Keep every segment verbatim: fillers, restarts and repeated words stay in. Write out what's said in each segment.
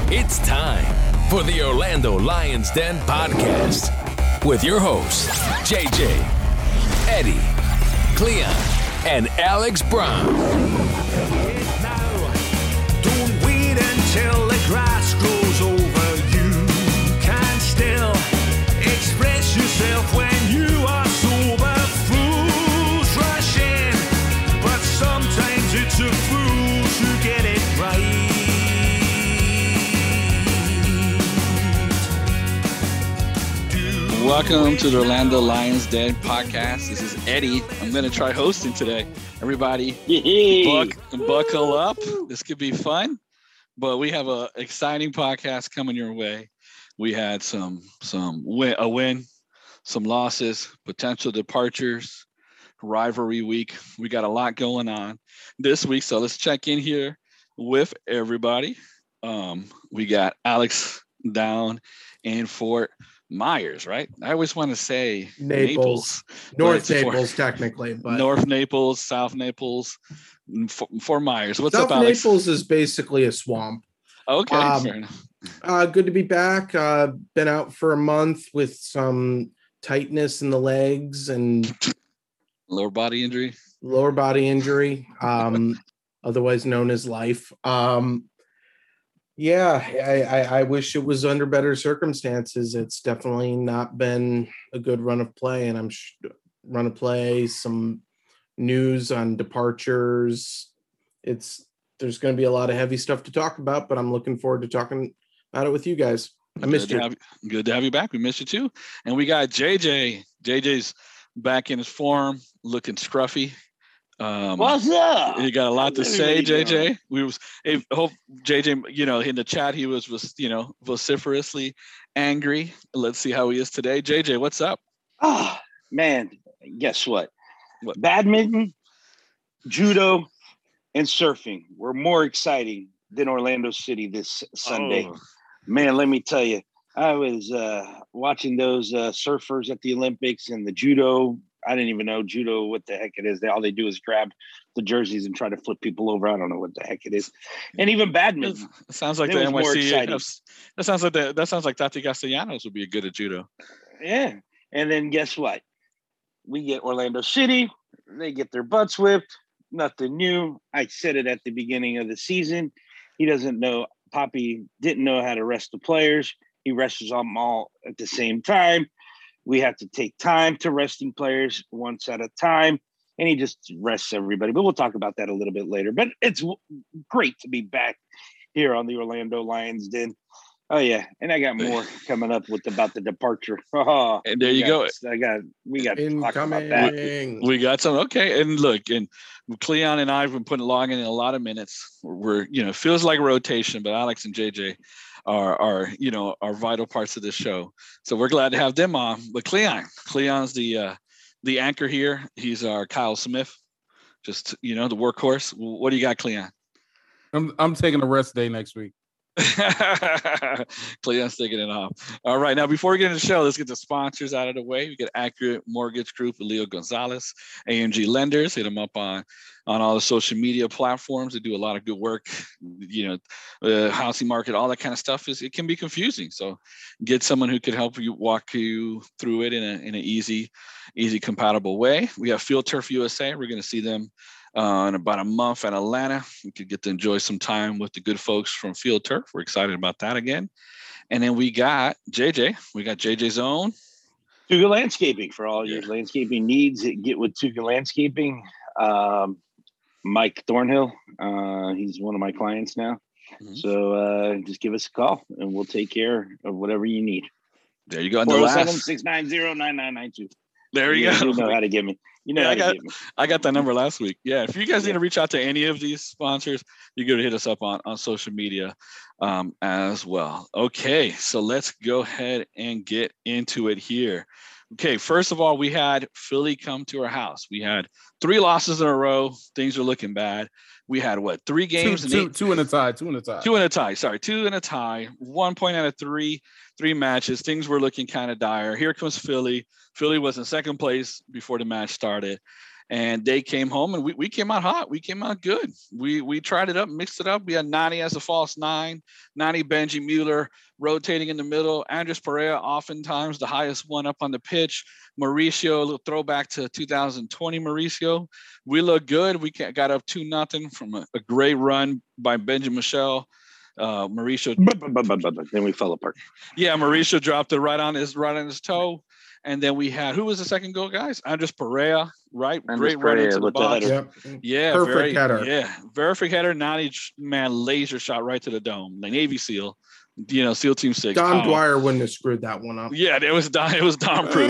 It's time for the Orlando Lions Den podcast with your hosts, J J, Eddie, Cleon, and Alex Brown. Now, don't wait until the grass grows over. You can still express yourself when you are sober. Fools rush in, but sometimes it's a fool to get it right. Welcome to the Orlando Lions Den podcast. This is Eddie. I'm going to try hosting today. Everybody, buck, buckle up. This could be fun, but we have an exciting podcast coming your way. We had some some win, a win, some losses, potential departures, rivalry week. We got a lot going on this week, so let's check in here with everybody. Um, we got Alex down in Fort Myers, right? I always want to say Naples, Naples North but Naples, for, technically, but North Naples, South Naples, Fort, Fort Myers. What's South up, Alex? Naples is basically a swamp. Okay, um, fair enough. Uh, good to be back. Uh, been out for a month with some tightness in the legs and Lower body injury, lower body injury, um, otherwise known as life. Um, yeah, I, I, I wish it was under better circumstances. It's definitely not been a good run of play, and I'm sh- run of play. Some news on departures. It's there's going to be a lot of heavy stuff to talk about, but I'm looking forward to talking about it with you guys. I missed good you. To have, good to have you back. We missed you too. And we got J J. J J's back in his form, looking scruffy. Um, What's up? You got a lot How's to say, J J. doing? We was if, hope J J. You know, in the chat he was was you know vociferously angry. Let's see how he is today. J J, what's up? Oh, man, guess what? What? Badminton, judo, and surfing were more exciting than Orlando City this Sunday. Oh. Man, let me tell you, I was uh, watching those uh, surfers at the Olympics and the judo. I didn't even know judo, what the heck it is. They, all they do is grab the jerseys and try to flip people over. I don't know what the heck it is. And even badminton. It sounds like It the was N more Y C. exciting. That sounds like the, that sounds like Tati Castellanos would be good at judo. Yeah. And then guess what? We get Orlando City. They get their butts whipped. Nothing new. I said it at the beginning of the season. He doesn't know. Poppy didn't know how to rest the players. He rests them all at the same time. We have to take time to resting players once at a time. And he just rests everybody. But we'll talk about that a little bit later. But it's w- great to be back here on the Orlando Lions Den. Oh, yeah. And I got more coming up with about the departure. Oh, And there we you got, go. I got, we got to talk about Incoming. that. We got some. Okay. And look, and Cleon and I have been putting logging in a lot of minutes. We're, you know, feels like rotation, but Alex and J J are, are, you know, are vital parts of this show. So we're glad to have them on. But Cleon, Cleon's the, uh, the anchor here. He's our Kyle Smith, just, you know, the workhorse. What do you got, Cleon? I'm I'm taking a rest day next week. Cleon's taking it off. All right. Now, before we get into the show, let's get the sponsors out of the way. We get Accurate Mortgage Group with Leo Gonzalez, A M G Lenders. Hit them up on, on all the social media platforms. They do a lot of good work. You know, the housing market, all that kind of stuff is, it can be confusing. So get someone who could help you walk you through it in a, in an easy, easy, compatible way. We have Field Turf U S A. We're going to see them Uh, in about a month in Atlanta. We could get to enjoy some time with the good folks from Field Turf. We're excited about that again. And then we got J J. We got J J's own. Tuga Landscaping for all your Yeah. landscaping needs. Get with Tuga Landscaping. Um, Mike Thornhill, uh, he's one of my clients now. Mhm. So uh, just give us a call and we'll take care of whatever you need. There you go. And the four oh seven, last, six nine zero, nine nine nine two. there you You go. know how to get me. You know Yeah, how I to got- get me. I got that number last week. Yeah, if you guys need to reach out to any of these sponsors, you go to hit us up on, on social media um, as well. Okay, so let's go ahead and get into it here. Okay, first of all, we had Philly come to our house. We had three losses in a row. Things are looking bad. We had, what, three Two, games? and two, eight- two in a tie. Two in a tie. Two in a tie. Sorry, two in a tie. One point out of three, three matches. Things were looking kind of dire. Here comes Philly. Philly was in second place before the match started. and they came home, and we, we came out hot. We came out good. We we tried it up, mixed it up. We had Nani as a false nine, Nani, Benji Mueller rotating in the middle. Andres Perea, oftentimes the highest one up on the pitch. Mauricio, a little throwback to two thousand twenty Mauricio. We look good. We got up two nothing from a, a great run by Benji Michel. Uh, Mauricio. Then we fell apart. Yeah, Mauricio dropped it right on his right on his toe. And then we had, who was the second goal, guys? Andres Perea, right? Andres Great run Perea into the with the box. header. Yep. Yeah, Perfect very, header. Yeah, perfect header. Nani, man, laser shot right to the dome. The Navy SEAL, you know, SEAL Team Six. Don Oh. Dwyer wouldn't have screwed that one up. Yeah, it was Don. It was Don proof.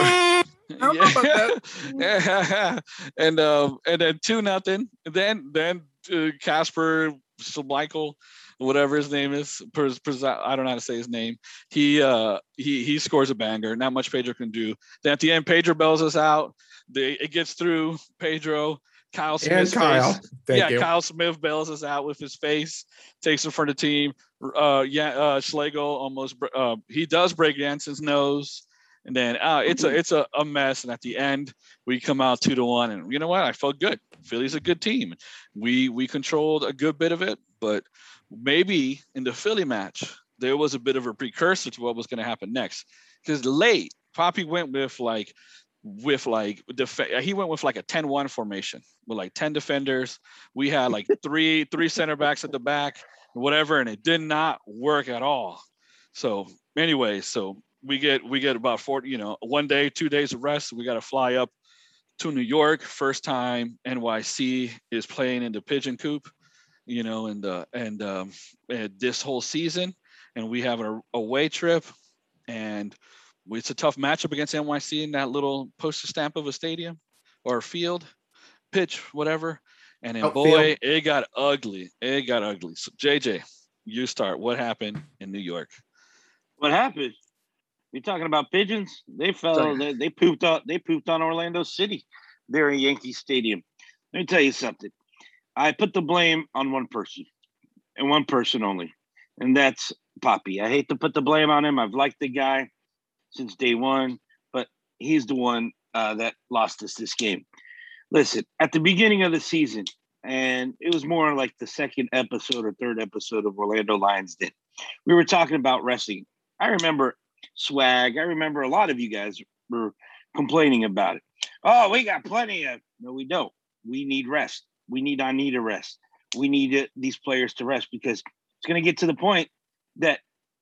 Yeah. and um, and then two nothing. Then then uh, Casper Schmeichel, whatever his name is, per, per, I don't know how to say his name. He uh he he scores a banger. Not much Pedro can do. Then at the end, Pedro bells us out. They, it gets through Pedro. Kyle Smith. And Kyle. Thank yeah, you. Kyle Smith bails us out with his face, takes it for the team. Uh, yeah, uh, Schlegel almost uh, he does break Jansen's nose, and then uh, it's a it's a, a mess. And at the end, we come out two to one, and you know what? I felt good. Philly's a good team. We we controlled a good bit of it, but maybe in the Philly match there was a bit of a precursor to what was going to happen next. Because late, Poppy went with like. with like def- he went with like a ten one formation with like ten defenders. We had like three three center backs at the back, whatever, and it did not work at all. So anyway, so we get we get about forty, you know, one day, two days of rest. We got to fly up to New York. First time N Y C is playing in the Pigeon Coop, you know, and uh, and um, and this whole season, and we have an away trip, and it's a tough matchup against N Y C in that little poster stamp of a stadium or a field, pitch, whatever. And then, Outfield. boy, it got ugly. It got ugly. So, J J, you start. What happened in New York? What happened? You're talking about pigeons? They fell. They, they pooped out. They pooped on Orlando City. There in Yankee Stadium. Let me tell you something. I put the blame on one person, and one person only, and that's Poppy. I hate to put the blame on him. I've liked the guy since day one, but he's the one uh, that lost us this game. Listen, at the beginning of the season, and it was more like the second episode or third episode of Orlando Lions Den, we were talking about wrestling. I remember Swag. I remember a lot of you guys were complaining about it. Oh, we got plenty of. No, we don't. We need rest. We need I need a rest. We need it, these players to rest, because it's going to get to the point that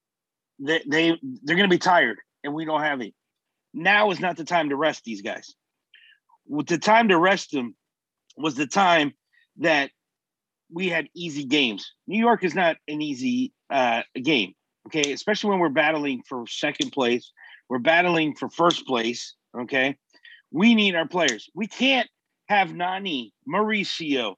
they, they they're going to be tired. And we don't have it. Now is not the time to rest these guys. With the time to rest them was the time that we had easy games. New York is not an easy uh, game, okay? Especially when we're battling for second place. We're battling for first place, okay? We need our players. We can't have Nani, Mauricio.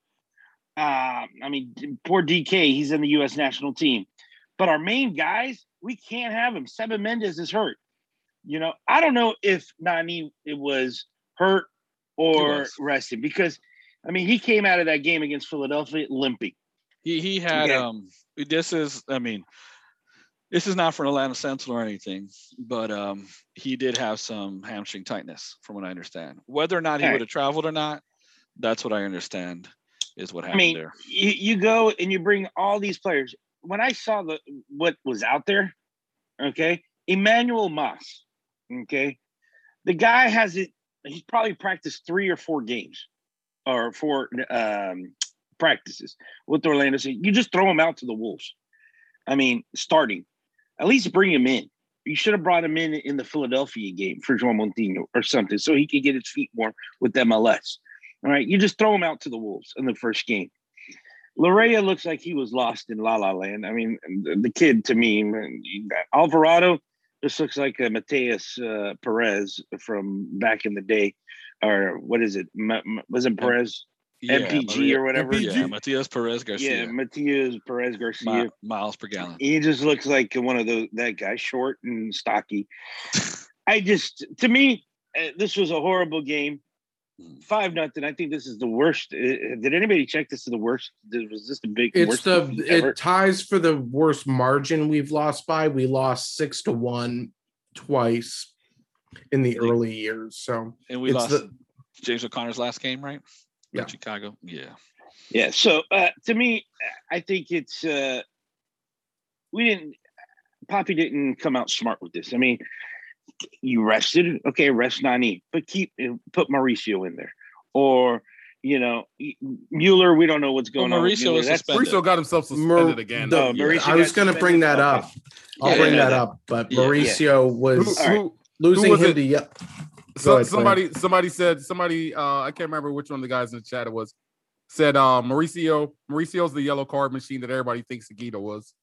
Uh, I mean, poor D K, he's in the U S national team. But our main guys, we can't have him. Seven Mendez is hurt. You know, I don't know if Nani it was hurt or was. rested, because, I mean, he came out of that game against Philadelphia limping. He he had Yeah. um. This is I mean, this is not for Atlanta Central or anything, but um, he did have some hamstring tightness, from what I understand. Whether or not he All right. would have traveled or not, that's what I understand is what I happened mean, there. you, you go and you bring all these players. When I saw the what was out there, okay, Emmanuel Moss. Okay, the guy has it. He's probably practiced three or four games, or four um, practices with Orlando City. You just throw him out to the Wolves. I mean, starting, at least bring him in. You should have brought him in in the Philadelphia game for João Montino or something, so he could get his feet warm with M L S. All right, you just throw him out to the Wolves in the first game. Larea looks like he was lost in La La Land. I mean, the, the kid to me, man, Alvarado. This looks like a Mateus uh, Perez from back in the day, or what is it? Ma- Ma- was it Perez? Yeah, M P G Maria- or whatever? Yeah, Matias Perez Garcia. Yeah, Matias Perez Garcia. Mi- miles per gallon. He just looks like one of those, that guy, short and stocky. I just, to me, uh, this was a horrible game. Five nothing. I think this is the worst. Uh, did anybody check this is the worst? Was this the big It's worst the defeat ever? it ties for the worst margin we've lost by. We lost six to one twice in the early years. So And we it's lost the- James O'Connor's last game, right? Yeah. In Chicago. Yeah. Yeah. So uh, to me, I think it's uh, we didn't. Poppy didn't come out smart with this. I mean, you rested, okay, rest Nani, but keep put Mauricio in there, or you know, Mueller. We don't know what's going well, on. Mauricio was suspended. Mauricio got himself suspended Mar- again. the- Oh, Mauricio I was got going to bring that suspended? up. I'll Yeah, bring yeah, that yeah. up. But Yeah, Mauricio Who, was All right. who, losing who was him it? to ye- So, ahead, somebody, somebody said, somebody, uh, I can't remember which one of the guys in the chat it was, said uh, Mauricio, Mauricio's the yellow card machine that everybody thinks Seguida was.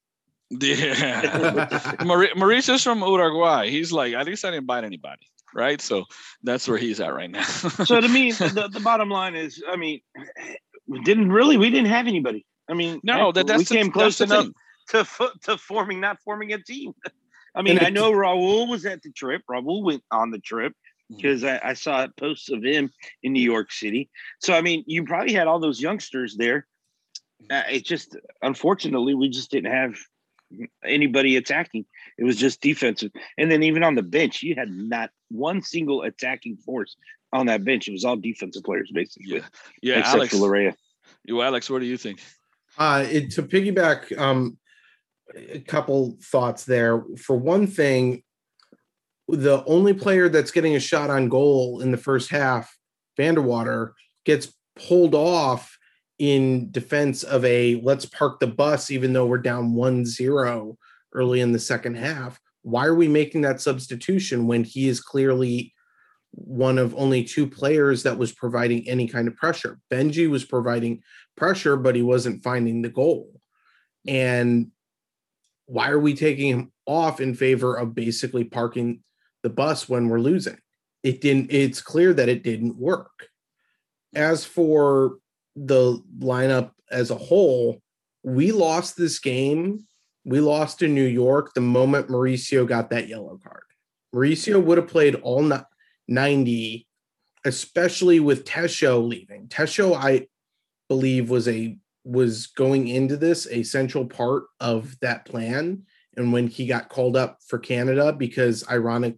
Yeah. Mauri- Mauricio's from Uruguay. He's like, at least I didn't bite anybody, right? So that's where he's at right now. So to me, the, the bottom line is, I mean, we didn't really, we didn't have anybody. I mean, no, heck, that, that's we the, came close that's the enough thing. to fo- to forming, not forming a team. I mean, And I it- know Raul was at the trip. Raul went on the trip Mm-hmm. because I, I saw posts of him in New York City. So I mean, you probably had all those youngsters there. Uh, it just, unfortunately, we just didn't have anybody attacking. It was just defensive. And then even on the bench, you had not one single attacking force on that bench. It was all defensive players, basically. Yeah. Yeah. except Alex, for Larea. you, Alex, what do you think? Uh, it, to piggyback um, a couple thoughts there. For one thing, the only player that's getting a shot on goal in the first half, Vanderwater, gets pulled off in defense of a let's park the bus, even though we're down one zero early in the second half. Why are we making that substitution when he is clearly one of only two players that was providing any kind of pressure? Benji was providing pressure, but he wasn't finding the goal. And why are we taking him off in favor of basically parking the bus when we're losing? It didn't, it's clear that it didn't work. As for the lineup as a whole, we lost this game. We lost to New York the moment Mauricio got that yellow card. Mauricio would have played all ninety, especially with Tesho leaving. Tesho, I believe, was a was going into this a central part of that plan. And when he got called up for Canada, because ironically,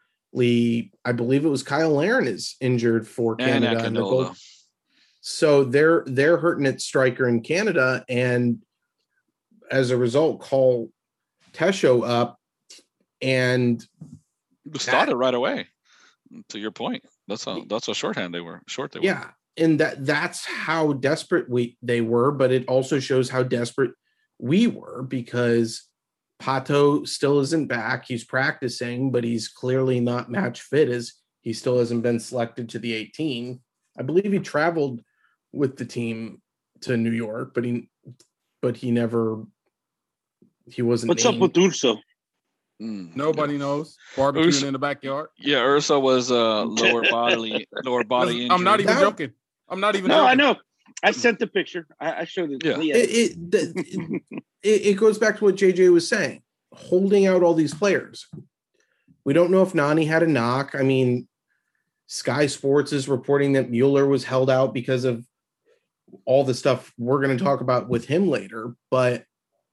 I believe it was Kyle Larin is injured for And Canada. And the goal, Akinola. so they're they're hurting its striker in Canada, and as a result, call Tesho up, and We started right away. To your point, that's how that's how shorthand they were. Short they were. yeah, and that that's how desperate we they were, but it also shows how desperate we were, because Pato still isn't back. He's practicing, but he's clearly not match fit, as he still hasn't been selected to the eighteen. I believe he traveled with the team to New York, but he but he never he wasn't What's named. up with Urso? Mm. Nobody knows. Barbecuing in the backyard. Yeah, Ursa was uh lower bodily lower body injury. I'm not even That- joking. I'm not even No, joking. I know. I sent the picture. I, I showed it. Yeah. it, it, the- it it goes back to what J J was saying, holding out all these players. We don't know if Nani had a knock. I mean, Sky Sports is reporting that Mueller was held out because of all the stuff we're going to talk about with him later, but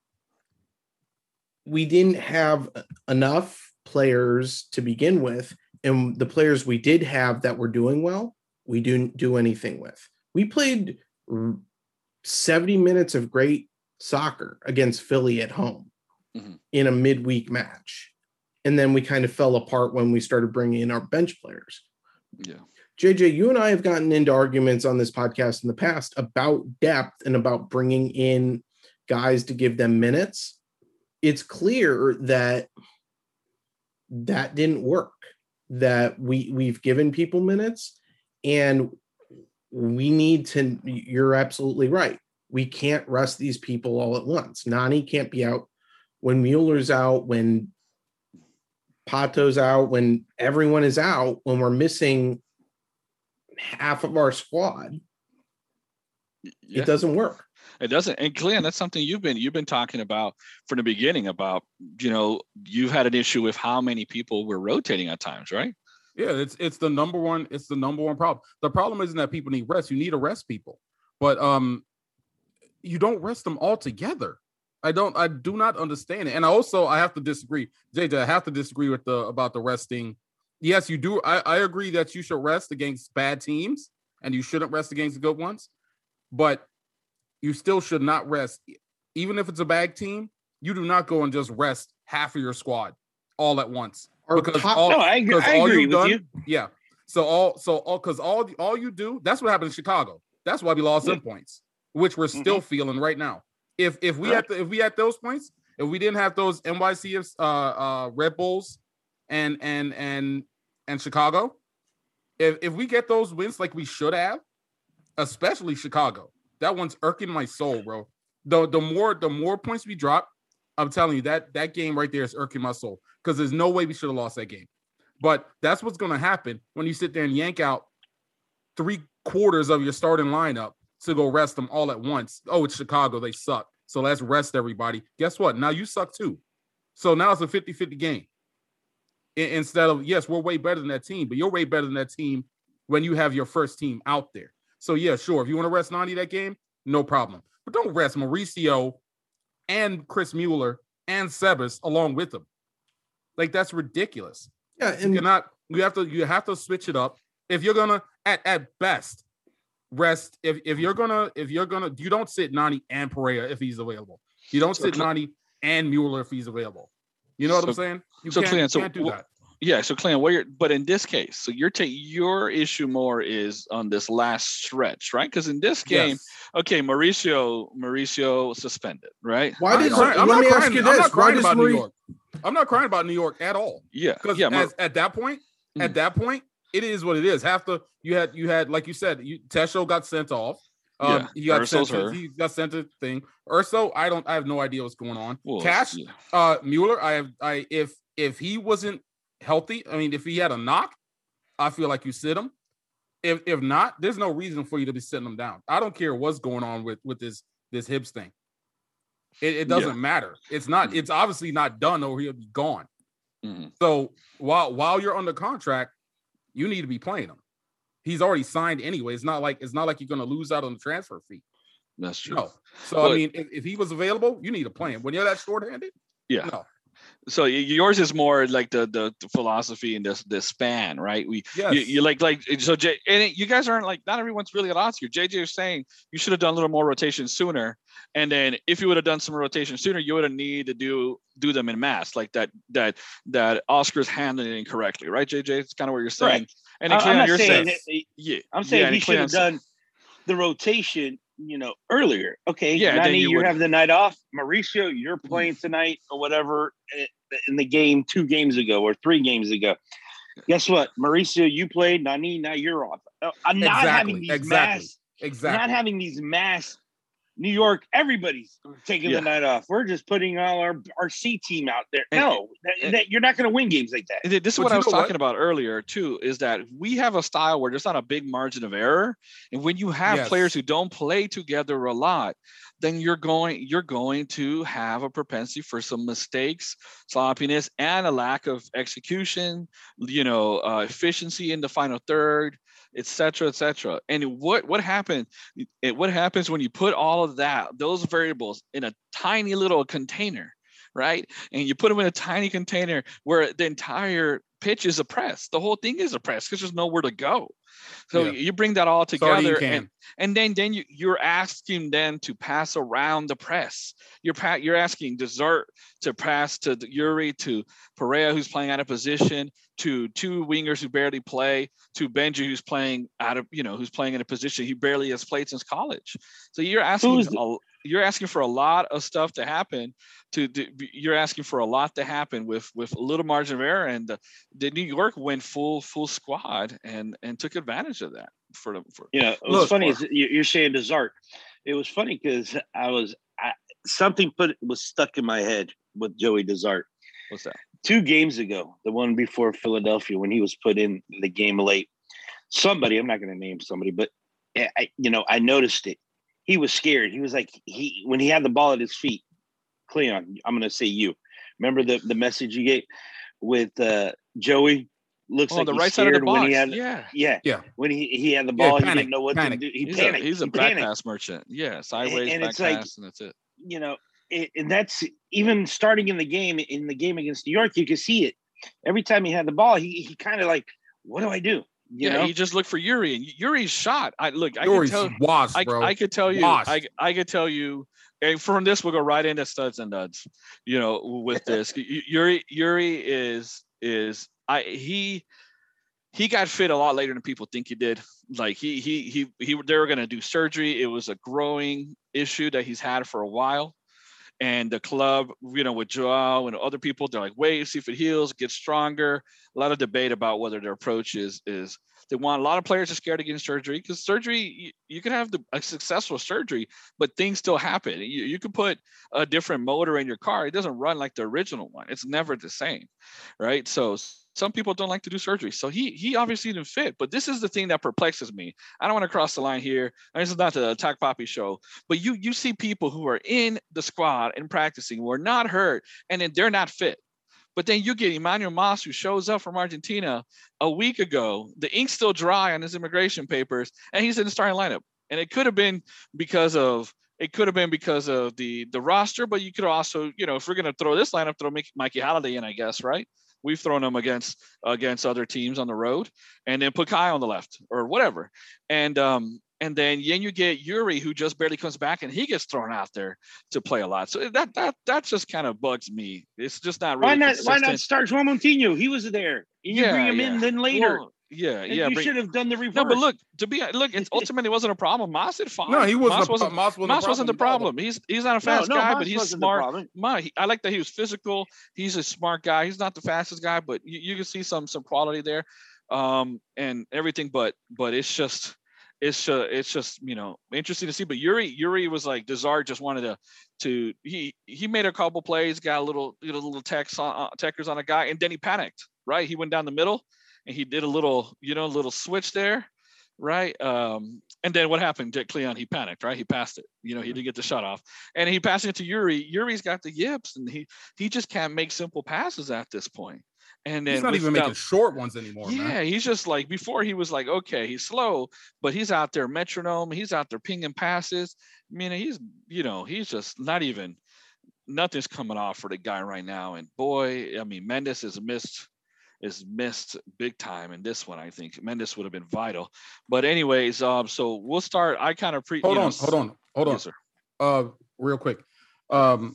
we didn't have enough players to begin with, and the players we did have that were doing well, we didn't do anything with. We played seventy minutes of great soccer against Philly at home Mhm. in a midweek match, and then we kind of fell apart when we started bringing in our bench players. Yeah. J J, you and I have gotten into arguments on this podcast in the past about depth and about bringing in guys to give them minutes. It's clear that that didn't work, that we we've given people minutes, and we need to, you're absolutely right. We can't rest these people all at once. Nani can't be out when Mueller's out, when Pato's out, when everyone is out, when we're missing half of our squad. Yeah. It doesn't work. It doesn't. And Glenn, that's something you've been you've been talking about from the beginning about, you know, you've had an issue with how many people were rotating at times, right? Yeah, it's it's the number one. It's the number one problem. The problem isn't that people need rest. You need to rest people, but um, you don't rest them all together. I don't. I do not understand it. And I also I have to disagree, J J. I have to disagree with the about the resting yes, you do. I, I agree that you should rest against bad teams and you shouldn't rest against the good ones, but you still should not rest. Even if it's a bad team, you do not go and just rest half of your squad all at once. Our Because top- all, No, I agree- because I all agree you've with done, you. yeah. So all, so all, because all, all you do, that's what happened in Chicago. That's why we lost Yeah. them points, which we're still feeling right now. If if we had Correct. the, if we had those points, if we didn't have those N Y C Fs, uh, uh, Red Bulls, and and and and Chicago, if if we get those wins like we should have, especially Chicago, that one's irking my soul, bro. The the more the more points we drop, I'm telling you that that game right there is irking my soul because there's no way we should have lost that game. But that's what's going to happen when you sit there and yank out three quarters of your starting lineup to go rest them all at once. Oh, it's Chicago. They suck. So let's rest everybody. Guess what? Now you suck too. So now it's a fifty-fifty game. I- instead of, yes, we're way better than that team, but you're way better than that team when you have your first team out there. So yeah, sure. If you want to rest Nani that game, no problem. But don't rest Mauricio and Chris Mueller and Sebas along with them. Like, that's ridiculous. Yeah, You and cannot, you have to, you have to switch it up. If you're gonna, at, at best, rest. If if you're gonna, if you're gonna, you don't sit Nani and Pereira if he's available. You don't So sit Cle- Nani and Mueller if he's available. You know what I'm So- saying? You so can't, Clean, you so can't do wh- that. Yeah, so Clan, what you're, but in this case, so you're taking your issue more is on this last stretch, right? Because in this game, Yes. okay, Mauricio, Mauricio suspended, right? why I'm did not crying- I'm let not me crying- ask you I'm this? not Why crying does about New Marie? York. I'm not crying about New York at all. Yeah, Because yeah, Mar- as, at that point, Mm. at that point, it is what it is. Half the you had you had like you said, you Tesho got sent off. Um, Yeah, he got sent. Urso's To, her. he got sent to thing. Urso, I don't. I have no idea what's going on. well, Cash, yeah. uh, Mueller. I have. I if if he wasn't healthy, I mean, if he had a knock, I feel like you sit him. If if not, there's no reason for you to be sitting him down. I don't care what's going on with with this this hips thing. It, it doesn't Yeah. matter. It's not. Mhm. It's obviously not done, or he'll be gone. Mhm. So while while you're under contract, you need to be playing him. He's already signed anyway. It's not like it's not like you're going to lose out on the transfer fee. That's true. No. So I But- mean, if, if he was available, you need to play him. When you're that short-handed, Yeah. no. So y- yours is more like the the, the philosophy and this the span, right? We Yes. you, you like like so J, and it- you guys aren't like not everyone's really at odds here. J J is saying you should have done a little more rotation sooner, and then if you would have done some rotation sooner, you would have needed to do do them in mass like that that that Oscar's handling it incorrectly, right? J J, it's kind of what you're saying. Correct. And I- then I'm Cleon, not you're saying saying, that- yeah, I'm saying yeah, and he should have Cleon's- done the rotation, you know, earlier. Okay, Yeah, then Nani, you you, would- have the night off. Mauricio, you're playing tonight or whatever i- in the game two games ago or three games ago. Guess what? Mauricio, you played. Nani, now you're off. Uh, I'm not having Exactly, these exactly, mass, Exactly. not having these mass. New York, everybody's taking Yeah. the night off. We're just putting all our our C team out there. And- no, that, and- that, you're not going to win games like that. And This is But what you I was know what? talking about earlier too, is that we have a style where there's not a big margin of error. And when you have Yes. players who don't play together a lot, then you're going, you're going to have a propensity for some mistakes, sloppiness, and a lack of execution, you know, uh, efficiency in the final third, et cetera, et cetera. And what what happened? It, what happens when you put all of that, those variables in a tiny little container, right? And you put them in a tiny container where the entire pitch is oppressed. The whole thing is oppressed because there's nowhere to go. So Yeah. you bring that all Sardine together, can. and and then then you you're asking them to pass around the press. You're pa- you're asking Dessert to pass to the Yuri, to Pereira, who's playing out of position, to two wingers who barely play, to Benji, who's playing out of you know who's playing in a position he barely has played since college. So you're asking Who's the- a, you're asking for a lot of stuff to happen. To, to you're asking for a lot to happen with with a little margin of error, and the, the New York went full full squad and and took advantage of that for the for You know, it was Look, funny. Is you- you're saying Dessert. It was funny because I was I, something put was stuck in my head with Joey Dessert what's that? two games ago. The one before Philadelphia when he was put in the game late. Somebody, I'm not going to name somebody, but I, I- you know, I noticed it. He was scared. He was like he when he had the ball at his feet. Cleon, I'm going to say you. Remember the the message you gave with uh, Joey? Looks Oh, like the he's right side of the scared when box. he had yeah. yeah Yeah. when he, he had the Yeah, ball, he panic, didn't know what panic. to do. He He's panicked. a he's a he back panicked. pass merchant. Yeah, sideways and back it's like- pass, and that's it. You know, it, and that's even starting in the game. In the game against New York, you could see it. every time he had the ball, he he kind of like, what do I do? You yeah, know? you just look for Yuri, and Yuri's shot. I look, I Yuri's could tell, washed, I, bro. I could tell you, Washed. I I could tell you, and from this we'll go right into studs and duds. You know, with this, Yuri Yuri is is I he he got fit a lot later than people think he did. Like he he he he they were gonna do surgery. It was a growing issue that he's had for a while. And the club, you know, with Joao and other people, they're like, wait, see if it heals, get stronger. A lot of debate about whether their approach is is they want a lot of players are scared of getting surgery because surgery, you, you can have the, a successful surgery, but things still happen. You, you can put a different motor in your car. It doesn't run like the original one. It's never the same, right? So some people don't like to do surgery. So he he obviously didn't fit, but this is the thing that perplexes me. I don't want to cross the line here. This is not the Attack Poppy show, but you you see people who are in the squad and practicing who are not hurt, and then they're not fit. But then you get Emmanuel Mas, who shows up from Argentina a week ago. The ink's still dry on his immigration papers, and he's in the starting lineup. And it could have been because of it could have been because of the the roster, but you could also, you know, if we're gonna throw this lineup, throw Mikey Halliday in, I guess, right? We've thrown him against against other teams on the road, and then put Kai on the left or whatever. And um and then then you get Yuri, who just barely comes back, and he gets thrown out there to play a lot. So that that that just kind of bugs me. It's just not really why not consistent. why not start Juan Moutinho? He was there. And you Yeah, bring him yeah. in then later. Well, yeah, And yeah. you bring- should have done the reverse. no, but look, to be look, it ultimately wasn't a problem. Moss did fine. No, he wasn't. Moss a- wasn't. Moss wasn't, Moss wasn't the problem. at all. He's he's not a no, fast no, guy, Moss but he's wasn't the smart. problem. Ma, he, I like that he was physical. He's a smart guy. He's not the fastest guy, but you, you can see some some quality there, um, and everything. But but it's just it's uh, it's just you know interesting to see. But Yuri Yuri was like Desart just wanted to to he he made a couple plays, got a little you know, little techs on uh, techers on a guy, and then he panicked. Right, he went down the middle, and he did a little you know little switch there. Right. Um, and then what happened? Jack Cleon, he panicked, right? He passed it. You know, he didn't get the shot off. And he passed it to Yuri. Yuri's got the yips, and he he just can't make simple passes at this point. And then He's not even without- making short ones anymore, yeah, man. he's just like before he was like, okay, he's slow, but he's out there metronome, he's out there pinging passes. I mean, he's you know, he's just not even nothing's coming off for the guy right now. And boy, I mean, Mendes is missed is missed big time in this one. I think Mendes would have been vital. But anyways, um, so we'll start. I kind of pre Hold you on, know, hold on, hold on. yes, sir. Uh, real quick. Um,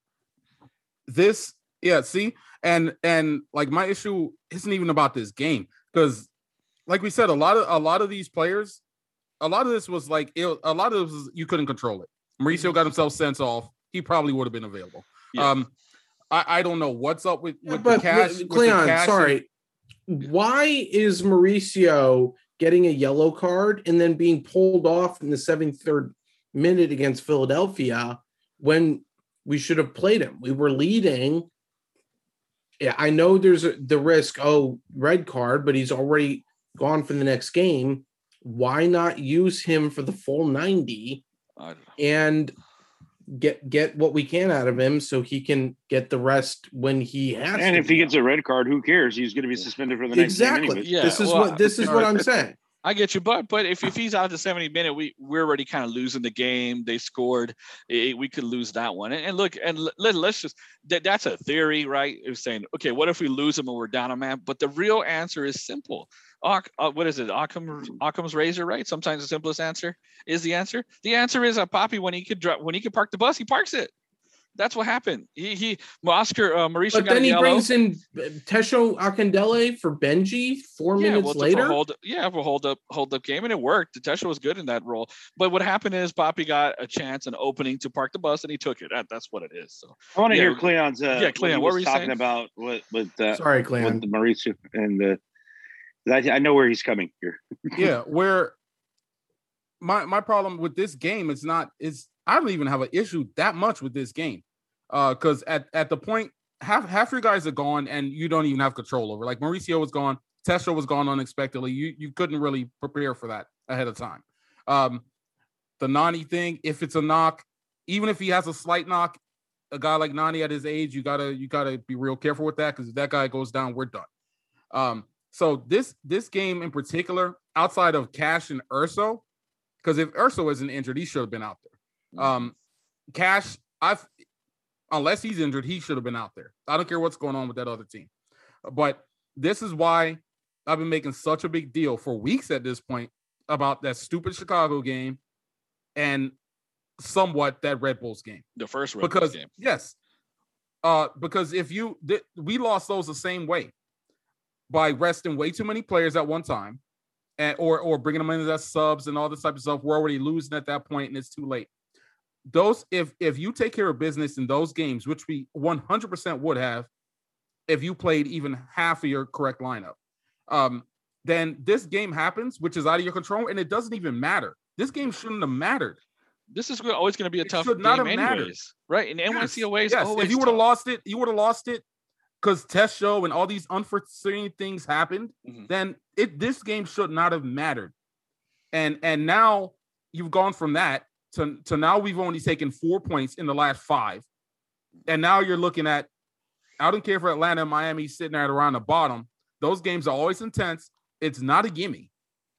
this, yeah, see, and and like my issue isn't even about this game because, like we said, a lot of a lot of these players, a lot of this was like it, a lot of this was, you couldn't control it. Mauricio got himself sent off. He probably would have been available. Yeah. Um, I, I don't know what's up with, with but the cash. but, with the Cleon, cash sorry. Why is Mauricio getting a yellow card and then being pulled off in the seventy-third minute against Philadelphia when we should have played him? We were leading. Yeah, I know there's a, the risk, oh, red card, but he's already gone for the next game. Why not use him for the full ninety I don't know. and get get what we can out of him so he can get the rest when he has And to if he be gets out. a red card, who cares? He's going to be suspended for the next Exactly. game anyway. Yeah, this is well, what this is all what right. I'm saying. I get you, but but if, if he's out the seventy minute, we we're already kind of losing the game. They scored, eh, we could lose that one. And, and look, and let, let's just that, that's a theory, right? It's saying, okay, what if we lose him and we're down a man? But the real answer is simple. Oc- uh, what is it? Occam, Occam's razor, right? Sometimes the simplest answer is the answer. The answer is a Poppy when he could drop when he could park the bus, he parks it. That's what happened. He he Oscar uh, Mauricio But got then a he yellow. brings in Tesho Akindele for Benji four Yeah, minutes well, it's a later. hold, yeah, we'll hold up, hold up game, and it worked. Tesha was good in that role. But what happened is Poppy got a chance, an opening to park the bus, and he took it. That, that's what it is. So I want to Yeah, hear Cleon's. Uh, yeah, Cleon, he what was were you talking saying? about with with, uh, Sorry, with Cleon. the Mauricio and the. I, I know where he's coming here. yeah, where my my problem with this game is not is I don't even have an issue that much with this game. Uh, because at, at the point half half your guys are gone and you don't even have control over. Like Mauricio was gone, Tesla was gone unexpectedly. You you couldn't really prepare for that ahead of time. Um, the Nani thing, if it's a knock, even if he has a slight knock, a guy like Nani at his age, you gotta you gotta be real careful with that because if that guy goes down, we're done. Um, so this this game in particular, outside of Cash and Urso, because if Urso isn't injured, he should have been out there. Um, Cash, I've unless he's injured, he should have been out there. I don't care what's going on with that other team. But this is why I've been making such a big deal for weeks at this point about that stupid Chicago game and somewhat that Red Bulls game. The first Red because, Bulls game. Yes. Uh, because if you th- we lost those the same way by resting way too many players at one time, and or or bringing them in as subs and all this type of stuff. We're already losing at that point, and it's too late. Those if if you take care of business in those games, which we one hundred percent would have, if you played even half of your correct lineup, um, then this game happens, which is out of your control, and it doesn't even matter. This game shouldn't have mattered. This is always going to be a It tough should game not have anyways, mattered. right? And N Y C away is Yes, always if you would have tough. lost it, you would have lost it because test show and all these unforeseen things happened. Mhm. Then it this game should not have mattered. And and now you've gone from that to, to now we've only taken four points in the last five. And now you're looking at, I don't care for Atlanta and Miami sitting at around the bottom. Those games are always intense. It's not a gimme.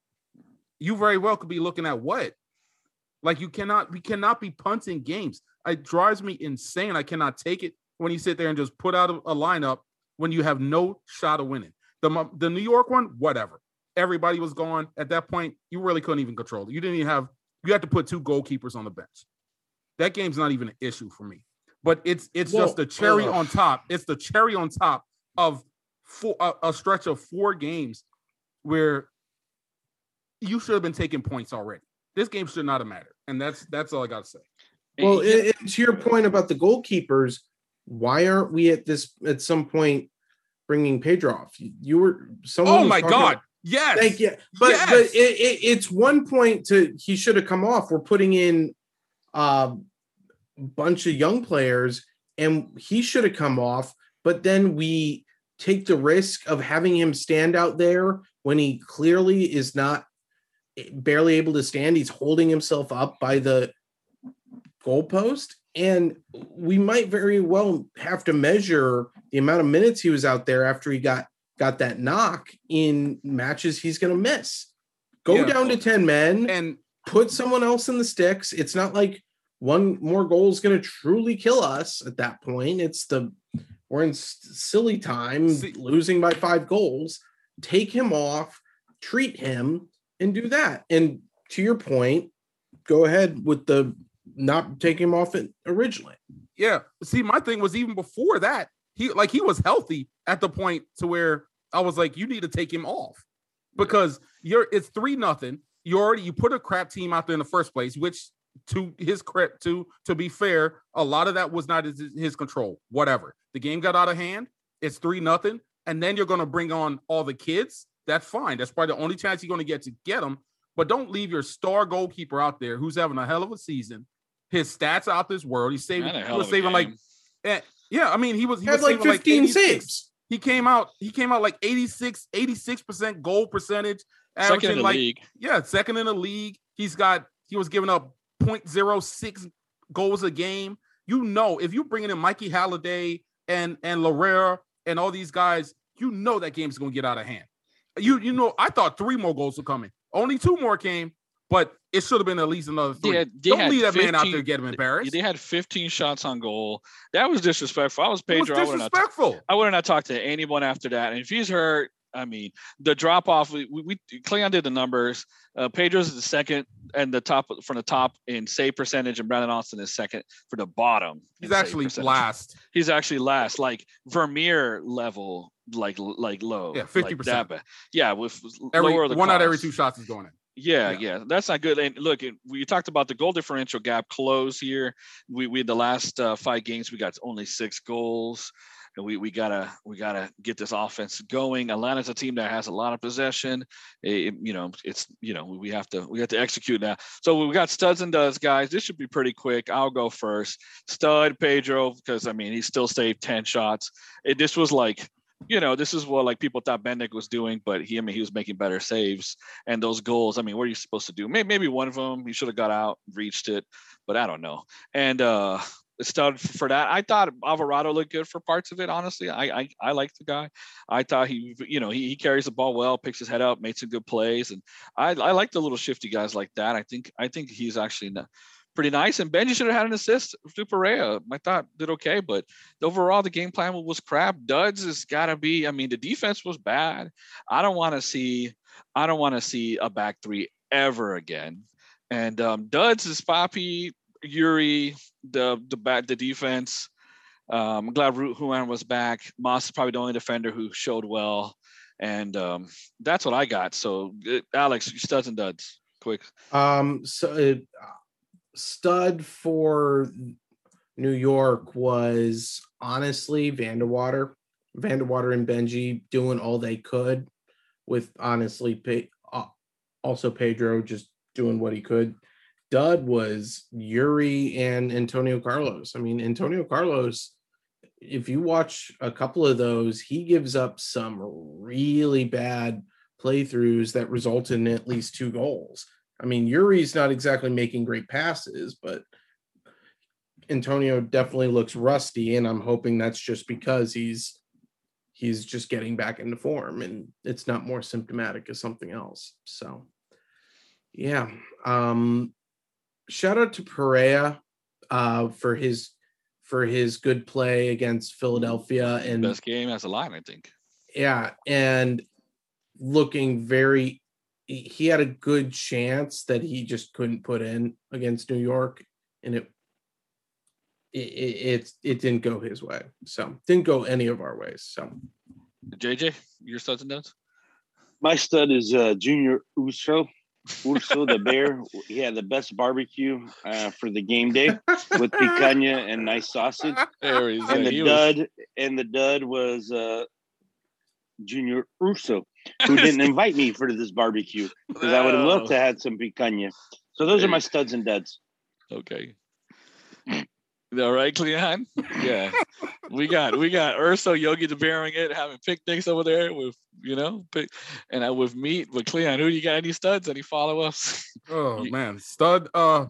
You very well could be looking at what? Like you cannot, we cannot be punting games. It drives me insane. I cannot take it when you sit there and just put out a, a lineup when you have no shot of winning. The, the New York one, whatever. Everybody was gone. At that point, you really couldn't even control it. You didn't even have, you had to put two goalkeepers on the bench. That game's not even an issue for me. But it's it's Well, just the cherry ugh. on top. It's the cherry on top of four, a, a stretch of four games where you should have been taking points already. This game should not have mattered. And that's that's all I got to say. Well, it, it- to your point about the goalkeepers, why aren't we at this at some point bringing Pedro off? You, you were someone. Oh was my talking God. about- Yes. Thank you. But Yes. but it, it, it's one point to he should have come off. We're putting in a bunch of young players, and he should have come off. But then we take the risk of having him stand out there when he clearly is not barely able to stand. He's holding himself up by the goalpost, and we might very well have to measure the amount of minutes he was out there after he got got that knock in matches he's going to miss. Go Yeah. down to ten men And put someone else in the sticks. It's not like one more goal is going to truly kill us at that point. It's the we're in s- silly time, See- losing by five goals. Take him off, treat him, and do that. And to your point, go ahead with the not taking him off it originally. yeah, see, my thing was even before that, he like he was healthy at the point to where I was like, you need to take him off because you're it's three nothing. You already you put a crap team out there in the first place, which to his credit, to to be fair, a lot of that was not his, his control. Whatever, the game got out of hand. It's three nothing, and then you're going to bring on all the kids. That's fine. That's probably the only chance you're going to get to get them. But don't leave your star goalkeeper out there who's having a hell of a season. His stats out this world. He's saving. Man, a He hell was of a saving like, game. eh, yeah. I mean, he was he He had was like saving fifteen like eighty-six saves. He came out. He came out like eighty-six, eighty-six percent goal percentage, Second averaging in the like league. yeah, second in the league. He's got he was giving up point zero six goals a game. You know, if you bringing in Mikey Halliday and and Larrea and all these guys, you know that game's gonna get out of hand. You you know, I thought three more goals were coming. Only two more came, but it should have been at least another three. They had- they Don't had leave that man out there fifteen get him embarrassed. They had fifteen shots on goal. That was disrespectful. I was It was Pedro. I would not. disrespectful. I would not talk to anyone after that. And if he's hurt, I mean, the drop off. We, we, we Cleon did the numbers. Uh, Pedro's is the second and the top from the top in save percentage, and Brandon Austin is second for the bottom. He's in save actually percentage. last. He's actually last, like Vermeer level, like like low. Yeah, like fifty percent. that bad. Yeah, with Every lower the one out of every cost. two shots is going in. Yeah, Yeah. yeah, that's not good. And look, it- we talked about the goal differential gap close here. We we the last uh, five games we got only six goals, and we we gotta we gotta get this offense going. Atlanta's a team that has a lot of possession. It- you know, it's you know we have to we have to execute now. So we got studs and duds, guys. This should be pretty quick. I'll go first. Stud Pedro, because I mean he still saved ten shots. It, this was like. You know, this is what like people thought Bendick was doing, but he, I mean, he was making better saves. And those goals, I mean, what are you supposed to do? Maybe, maybe one of them, he should have got out, reached it, but I don't know. And uh, stud for that. I thought Alvarado looked good for parts of it. Honestly, I I, I like the guy. I thought he, you know, he, he carries the ball well, picks his head up, made some good plays, and I I like the little shifty guys like that. I think I think he's actually not, pretty nice. And Benji should have had an assist to Perea. I thought did okay, but overall the game plan was crap. Duds has got to be. I mean, the defense was bad. I don't want to see. I don't want to see a back three ever again. And um, Duds is Papi, Yuri, the the back the defense. Um, I'm glad Juan was back. Moss is probably the only defender who showed well, and um, that's what I got. So, uh, Alex, studs and duds, quick. Um, so uh, stud for New York was honestly Vanderwater. Vanderwater and Benji doing all they could, with honestly, Pe- uh, also Pedro just doing what he could. Dud was Yuri and Antonio Carlos. I mean, Antonio Carlos, if you watch a couple of those, he gives up some really bad playthroughs that result in at least two goals. I mean, Yuri's not exactly making great passes, but Antonio definitely looks rusty, and I'm hoping that's just because he's he's just getting back into form and it's not more symptomatic of something else. So, yeah. Um, shout out to Perea uh, for his for his good play against Philadelphia, and best game as a line, I think. Yeah, and looking very, he had a good chance that he just couldn't put in against New York, and it it it, it didn't go his way. So didn't go any of our ways. So J J, your studs and duds? My stud is uh, Junior Urso. Urso the bear. He had the best barbecue uh, for the game day with picanha and nice sausage. There and the dud was... and the dud was uh, Junior Urso, who didn't invite me for this barbecue because I would have loved to have had some picanha. So those are my studs and duds. Okay. All right, Cleon. Yeah, we got we got Urso Yogi debaring it, having picnics over there with you know, pick, and uh, with meat. But Cleon, who you got? Any studs? Any follow us? Oh you, man, stud. Uh,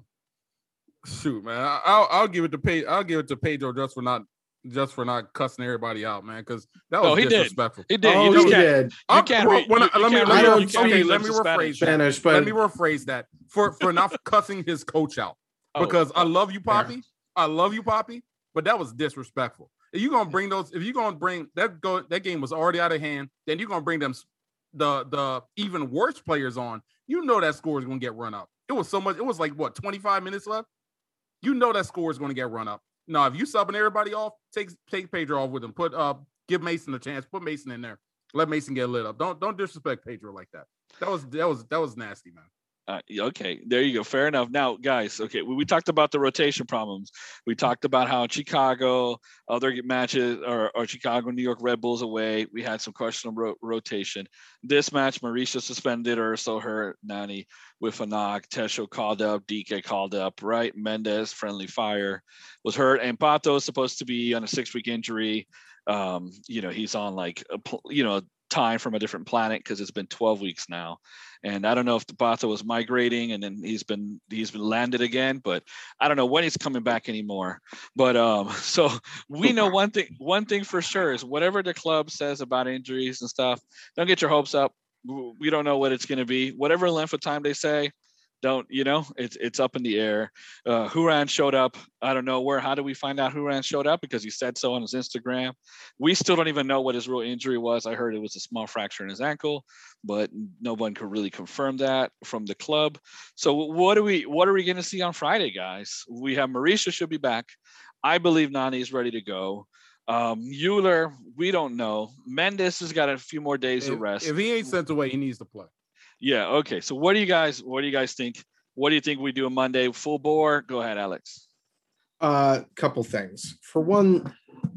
shoot, man, I, I'll I'll give it to Pedro. I'll give it to Pedro just for not just for not cussing everybody out, man, because that was oh, he disrespectful. Did. He did. Oh, you he can't, did. You can't. Well, when you, I, you let me can't let read, me you can't okay. read Let me rephrase Spanish. that. Spanish, but let me rephrase that for for not cussing his coach out because oh, I love you, Papi. Yeah. I love you, Papi. But that was disrespectful. If you're gonna bring those, if you're gonna bring that go, that game was already out of hand. Then you're gonna bring them the the even worse players on. You know that score is gonna get run up. It was so much. It was like what twenty-five minutes left. You know that score is gonna get run up. Now, if you subbing everybody off, take take Pedro off with him. Put uh, give Mason a chance. Put Mason in there. Let Mason get lit up. Don't don't disrespect Pedro like that. That was that was that was nasty, man. Uh, okay, there you go. Fair enough. Now, guys, okay, we, we talked about the rotation problems. We talked about how Chicago, other matches, or, or Chicago, New York Red Bulls away, we had some questionable ro- rotation. This match, Mauricio suspended or so hurt, Nani with a knock. Tesho called up, D K called up, right? Mendez, friendly fire, was hurt. And Pato is supposed to be on a six-week injury. Um, you know, he's on like, a, you know, time from a different planet because it's been twelve weeks now. And I don't know if the Pato was migrating and then he's been he's been landed again, but I don't know when he's coming back anymore. But um, so we know one thing one thing for sure is whatever the club says about injuries and stuff, don't get your hopes up. We don't know what it's going to be. Whatever length of time they say, don't, you know, it's it's up in the air. Uh, Juan showed up. I don't know where. How do we find out Juan showed up? Because he said so on his Instagram. We still don't even know what his real injury was. I heard it was a small fracture in his ankle, but no one could really confirm that from the club. So what do we what are we going to see on Friday, guys? We have Mauricio should be back. I believe Nani is ready to go. Um, Euler, we don't know. Mendes has got a few more days if, of rest. If he ain't sent away, he needs to play. Yeah. Okay. So what do you guys, what do you guys think? What do you think we do on Monday? Full bore? Go ahead, Alex. A uh, couple things. For one,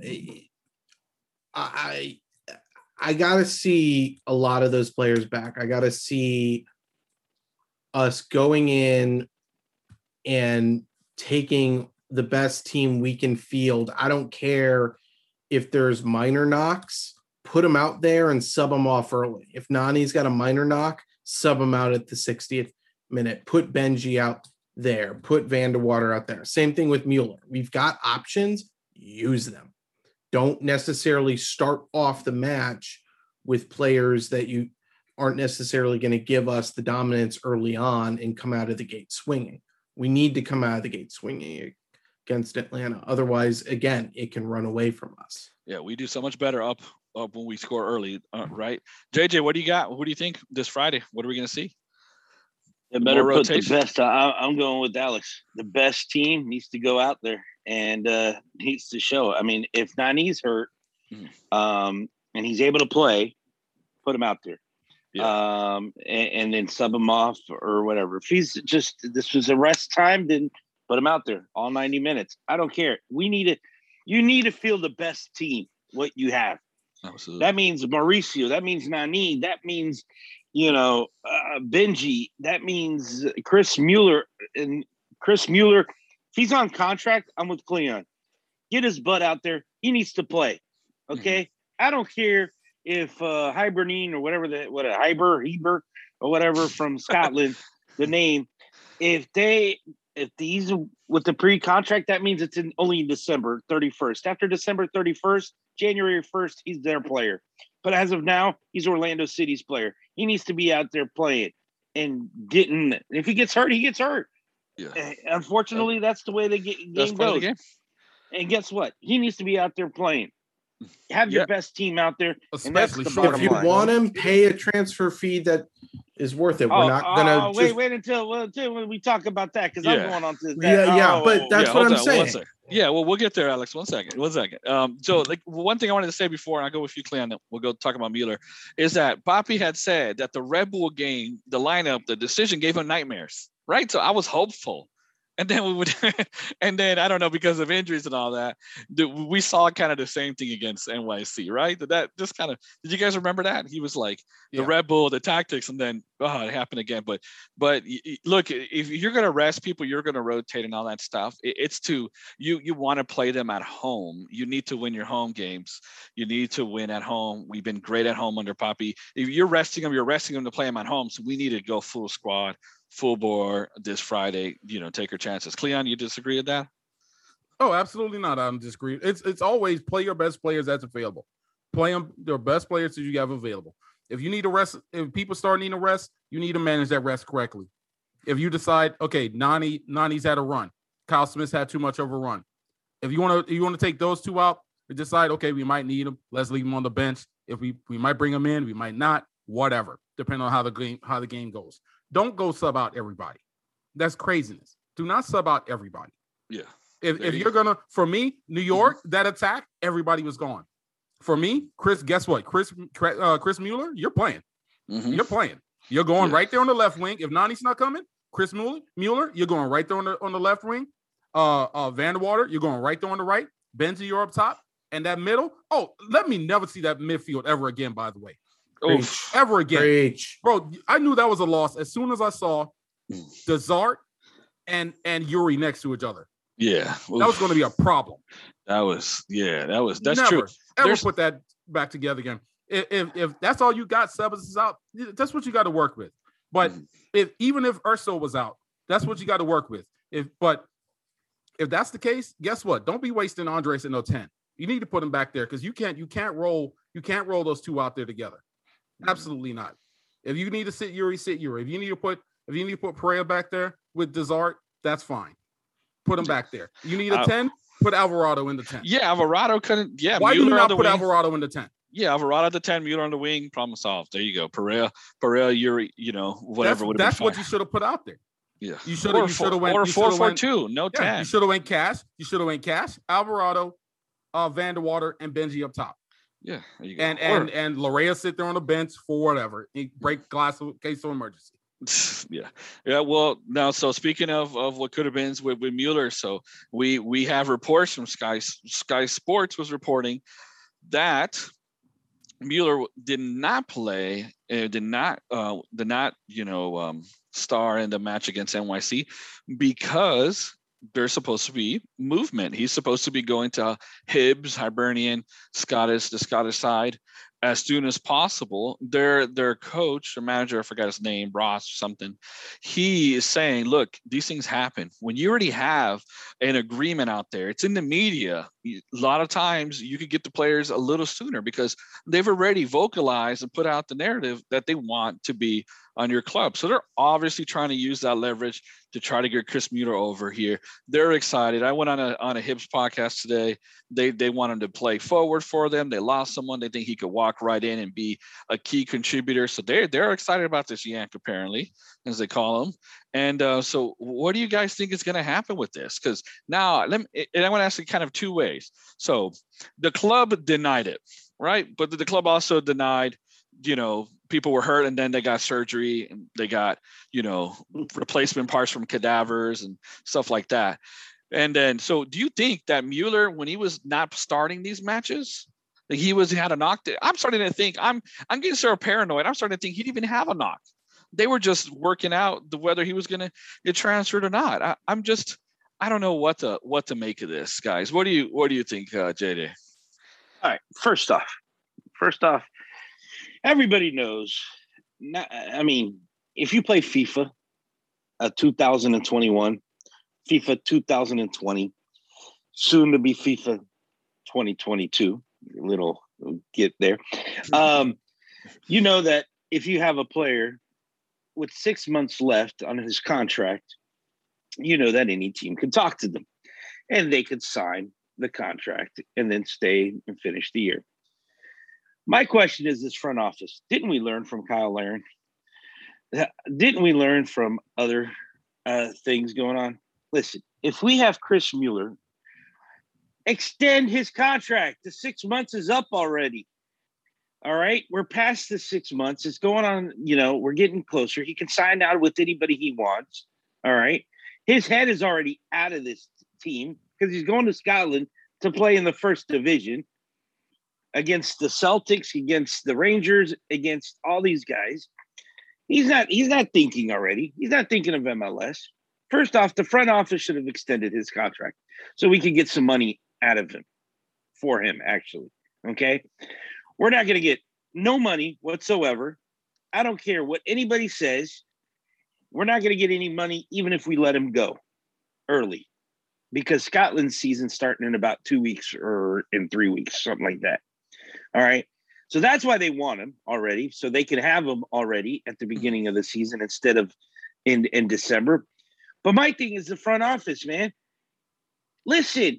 I I got to see a lot of those players back. I got to see us going in and taking the best team we can field. I don't care if there's minor knocks, put them out there and sub them off early. If Nani's got a minor knock, sub him out at the sixtieth minute. Put Benji out there. Put Vanderwater out there. Same thing with Mueller. We've got options. Use them. Don't necessarily start off the match with players that you aren't necessarily going to give us the dominance early on and come out of the gate swinging. We need to come out of the gate swinging against Atlanta. Otherwise, again, it can run away from us. Yeah, we do so much better up up when we score early, uh, right? J J, what do you got? What do you think this Friday? What are we going to see? They better More put the rotation? best. I, I'm going with Alex. The best team needs to go out there and uh, needs to show. I mean, if Nani's hurt Mhm. um, and he's able to play, put him out there. Yeah. Um, and, and then sub him off or whatever. If he's just this was a rest time, then put him out there all ninety minutes. I don't care. We need it. You need to feel the best team. What you have. Absolutely. That means Mauricio. That means Nani. That means, you know, uh, Benji. That means Chris Mueller. And Chris Mueller, if he's on contract, I'm with Cleon. Get his butt out there. He needs to play. Okay? I don't care if uh, Hibernine or whatever, the, what a Hyber, Heber, or whatever from Scotland, the name, if they, if these with the pre-contract, that means it's in only in December thirty-first. After December thirty-first, January first, he's their player. But as of now, he's Orlando City's player. He needs to be out there playing and getting. If he gets hurt, he gets hurt. Yeah. Uh, Unfortunately, that's the way the ga- That's game part of the goes. game. And guess what? He needs to be out there playing. Have your Yeah. best team out there. And that's Especially the short bottom If you line. want him, pay a transfer fee that is worth it. We're Oh, not gonna oh, just, wait, wait until, well, until when we talk about that because Yeah. I'm going on to that. Yeah, yeah, Oh, but that's yeah, what hold I'm on, saying. One second. Yeah, well, we'll get there, Alex. One second. One second. Um, so, like, one thing I wanted to say before, and I'll go with you, Cleon, then we'll go talk about Mueller, is that Papi had said that the Red Bull game, the lineup, the decision gave him nightmares, right? So I was hopeful. And then we would, and then I don't know, because of injuries and all that, the, we saw kind of the same thing against N Y C, right? That, that just kind of, did you guys remember that? He was like the Yeah. Red Bull, the tactics, and then oh, it happened again. But, but y- y- look, if you're going to rest people, you're going to rotate and all that stuff. It, it's to you. You want to play them at home. You need to win your home games. You need to win at home. We've been great at home under Papi. If you're resting them, you're resting them to play them at home. So we need to go full squad, full bore this Friday, you know, take your chances. Cleon, you disagree with that? Oh, absolutely not. I'm disagreeing. It's it's always play your best players that's available. Play them their best players that you have available. If you need a rest, if people start needing a rest, you need to manage that rest correctly. If you decide, okay, Nani Nani's had a run, Kyle Smith's had too much of a run. If you want to, you want to take those two out, we decide, okay, we might need them. Let's leave them on the bench. If we we might bring them in, we might not. Whatever, depending on how the game how the game goes. Don't go sub out everybody. That's craziness. Do not sub out everybody. Yeah. If, There if you you're gonna, for me, New York, that attack, everybody was gone. For me, Chris, guess what? Chris, uh, Chris Mueller, you're playing. Mhm. You're playing. You're going Yeah. right there on the left wing. If Nani's not coming, Chris Mueller, Mueller, you're going right there on the on the left wing. Uh, uh, Vanderwater, you're going right there on the right. Benji, you're up top, and that middle. Oh, let me never see that midfield ever again. By the way, Oof. ever again. Preach. Bro, I knew that was a loss as soon as I saw Desart and and Yuri next to each other. Yeah. That was Oof. going to be a problem. That was, yeah, that was, that's Never, true. Ever There's- put that back together again. If, if if that's all you got, Sebas is out. That's what you got to work with. But Mhm. if even if Urso was out, that's what you got to work with. If but if that's the case, guess what? Don't be wasting Andres and no ten. You need to put him back there because you can't you can't roll you can't roll those two out there together. Absolutely not. If you need to sit Yuri, sit Yuri. If you need to put if you need to put Pereira back there with Desart, that's fine. Put him back there. You need a Uh, ten, put Alvarado in the ten. Yeah, Alvarado couldn't, yeah. Why do you Mueller on not the put wing. Alvarado in the ten? Yeah, Alvarado at the ten, Mueller on the wing, problem solved. There you go. Pereira, Pereira, Yuri, you know, whatever That's, would have that's been what fine. you should have put out there. Yeah. You should have. You should have went. Or you four shoulda four went- two, no Yeah, ten. you should have went Cash. You should have went Cash, Alvarado, uh, Vanderwater, and Benji up top, Yeah, there you go. and and and Larea sit there on the bench for whatever. He break glass in case of emergency. yeah, yeah. Well, now, so speaking of of what could have been with with Mueller, so we we have reports from Sky Sky Sports was reporting that Mueller did not play, uh, did not, uh, did not, you know, um, star in the match against N Y C because there's supposed to be movement. He's supposed to be going to Hibs, Hibernian, Scottish, the Scottish side as soon as possible. Their their coach or manager, I forgot his name, Ross or something. He is saying, look, these things happen when you already have an agreement out there. It's in the media. a lot of times you could get the players a little sooner because they've already vocalized and put out the narrative that they want to be on your club. So they're obviously trying to use that leverage to try to get Chris Mueller over here. They're excited. I went on a on a Hibs podcast today. They they want him to play forward for them. They lost someone. They think he could walk right in and be a key contributor. So they're they're excited about this yank, apparently, as they call him. And uh, so what do you guys think is going to happen with this? Because now, let me, and I want to ask you kind of two ways. So the club denied it, right? But the club also denied, you know, people were hurt and then they got surgery and they got, you know, replacement parts from cadavers and stuff like that. And then, so do you think that Mueller, when he was not starting these matches, that he was, he had a knock? I'm starting to think, I'm, I'm getting sort of paranoid. I'm starting to think he didn't even have a knock. They were just working out the whether he was going to get transferred or not. I, I'm just, I don't know what to, what to make of this, guys. What do you, what do you think, uh, J J? All right. First off, first off, everybody knows. Not, I mean, if you play FIFA uh, two thousand twenty-one, FIFA two thousand twenty, soon to be FIFA twenty twenty-two, little get there. Um, you know that if you have a player with six months left on his contract, you know that any team could talk to them and they could sign the contract and then stay and finish the year. My question is this front office. Didn't we learn from Kyle Larin? Didn't we learn from other uh, things going on? Listen, if we have Chris Mueller, extend his contract. The six months is up already. All right. We're past the six months. It's going on. You know, we're getting closer. He can sign out with anybody he wants. All right. His head is already out of this team because he's going to Scotland to play in the first division against the Celtics, against the Rangers, against all these guys. He's not, he's not thinking already. He's not thinking of M L S. First off, the front office should have extended his contract so we could get some money out of him for him, actually. Okay. We're not going to get no money whatsoever. I don't care what anybody says. We're not going to get any money, even if we let him go early, because Scotland's season's starting in about two weeks or in three weeks, something like that. All right. So that's why they want him already, so they can have him already at the beginning of the season instead of in, in December. But my thing is the front office, man. Listen,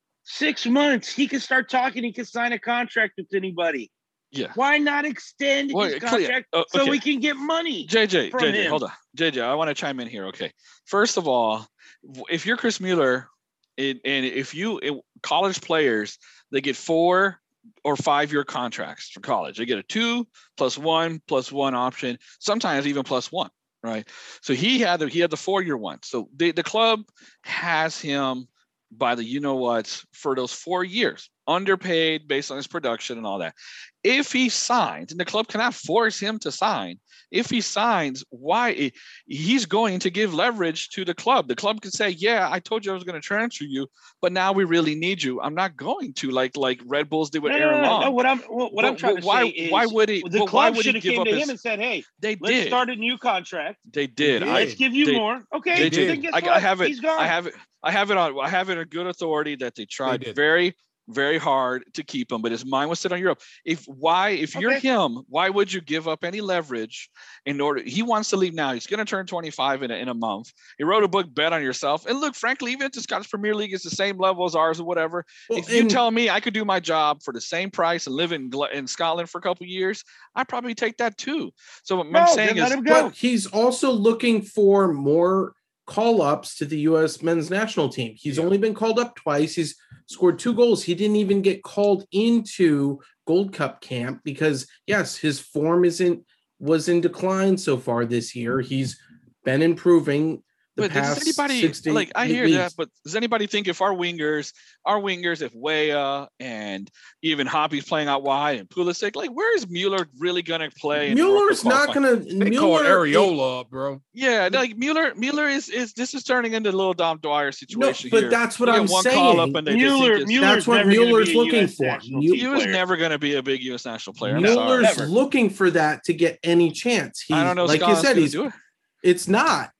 six months, he can start talking. He can sign a contract with anybody. Yeah. Why not extend Well, his clear. contract Uh, so okay. we can get money? J J, from J J, him. hold on. J J, I want to chime in here. Okay. First of all, if you're Chris Mueller, it, and if you it, college players, they get four or five year contracts for college. They get a two plus one plus one option, sometimes even plus one, right? So he had the he had the four year one. So the, the club has him by the you know what for those four years, underpaid based on his production and all that. If he signs, and the club cannot force him to sign, if he signs, why he's going to give leverage to the club. The club can say, yeah, I told you I was going to transfer you, but now we really need you. I'm not going to like like Red Bulls did with No, no, Aaron no, Long. no, what I'm what, what I'm But trying to why, say is why would he? the well, why club would should he have give came up to his, him and said, "Hey, They let's did. start a new contract. They did. They I, Let's give you they- more." Okay, they then did. guess I, what? I have it. He's gone. I have it. I have it on. I have it on good authority that they tried did. very, very hard to keep him, but his mind was set on Europe. If why, if you're Okay. him, why would you give up any leverage in order? He wants to leave now. He's going to turn twenty-five in a, in a month. He wrote a book, Bet on Yourself. And look, frankly, even if the Scottish Premier League is the same level as ours or whatever, Well, if you and- tell me I could do my job for the same price and live in Gl- in Scotland for a couple of years, I'd probably take that too. So what No, I'm then saying let is, him go. But he's also looking for more call-ups to the U S men's national team. He's Yeah. only been called up twice. He's scored two goals. He didn't even get called into Gold Cup camp because, yes, his form isn't was in decline so far this year. He's been improving the but does past anybody six to like I eight hear weeks. that, but does anybody think if our wingers, our wingers, if Weah and even Hoppy's playing out wide and Pulisic, like where is Mueller really gonna play? in the World Mueller's Cup not qualifying? going to. They called Areola up, bro. Yeah, like Mueller, Mueller is is this is turning into a little Dom Dwyer situation but here. that's what You get I'm one saying. call up and they just Mueller, think it's- Mueller's That's what never gonna Mueller's be a looking U S for. national Mu- team he was player. never going to be a big U S national player. I'm sorry. Mueller's Never. looking for that to get any chance. He's, I don't know. like you Scott's said, gonna he's do it. it's not.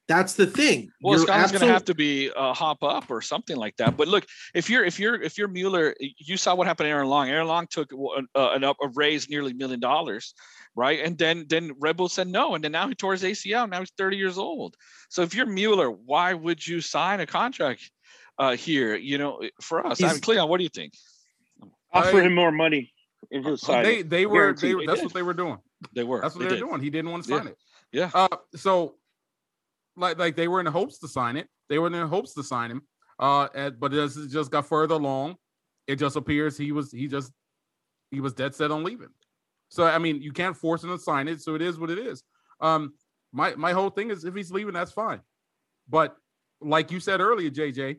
That's the thing. Well, You're Scotland's going to absolute- have to be uh, hop up or something like that. But look, if you're if you're if you're Mueller, you saw what happened to Aaron Long. Aaron Long took an, uh, an up a raise nearly a million dollars, right? And then then Red Bull said no, and then now he tore his A C L. Now he's thirty years old. So if you're Mueller, why would you sign a contract uh, here? You know, for us, I He's- mean, Cleon, what do you think? Offer I- him more money and he'll sign They it. they were they Guaranteed. were They that's did. what they were doing. They were. That's what they they were did. doing. He didn't want to sign it. Yeah. Uh, so like like they were in hopes to sign it. They were in hopes to sign him. Uh, and, but this has just got further along. It just appears he was he just he was dead set on leaving. So I mean, you can't force him to sign it. So it is what it is. Um, my my whole thing is if he's leaving, that's fine. But like you said earlier, J J,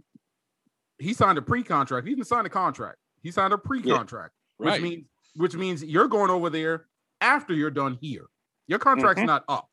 he signed a pre-contract. He didn't sign a contract. He signed a pre-contract, Right. which means which means you're going over there after you're done here. Your contract's Mhm. not up.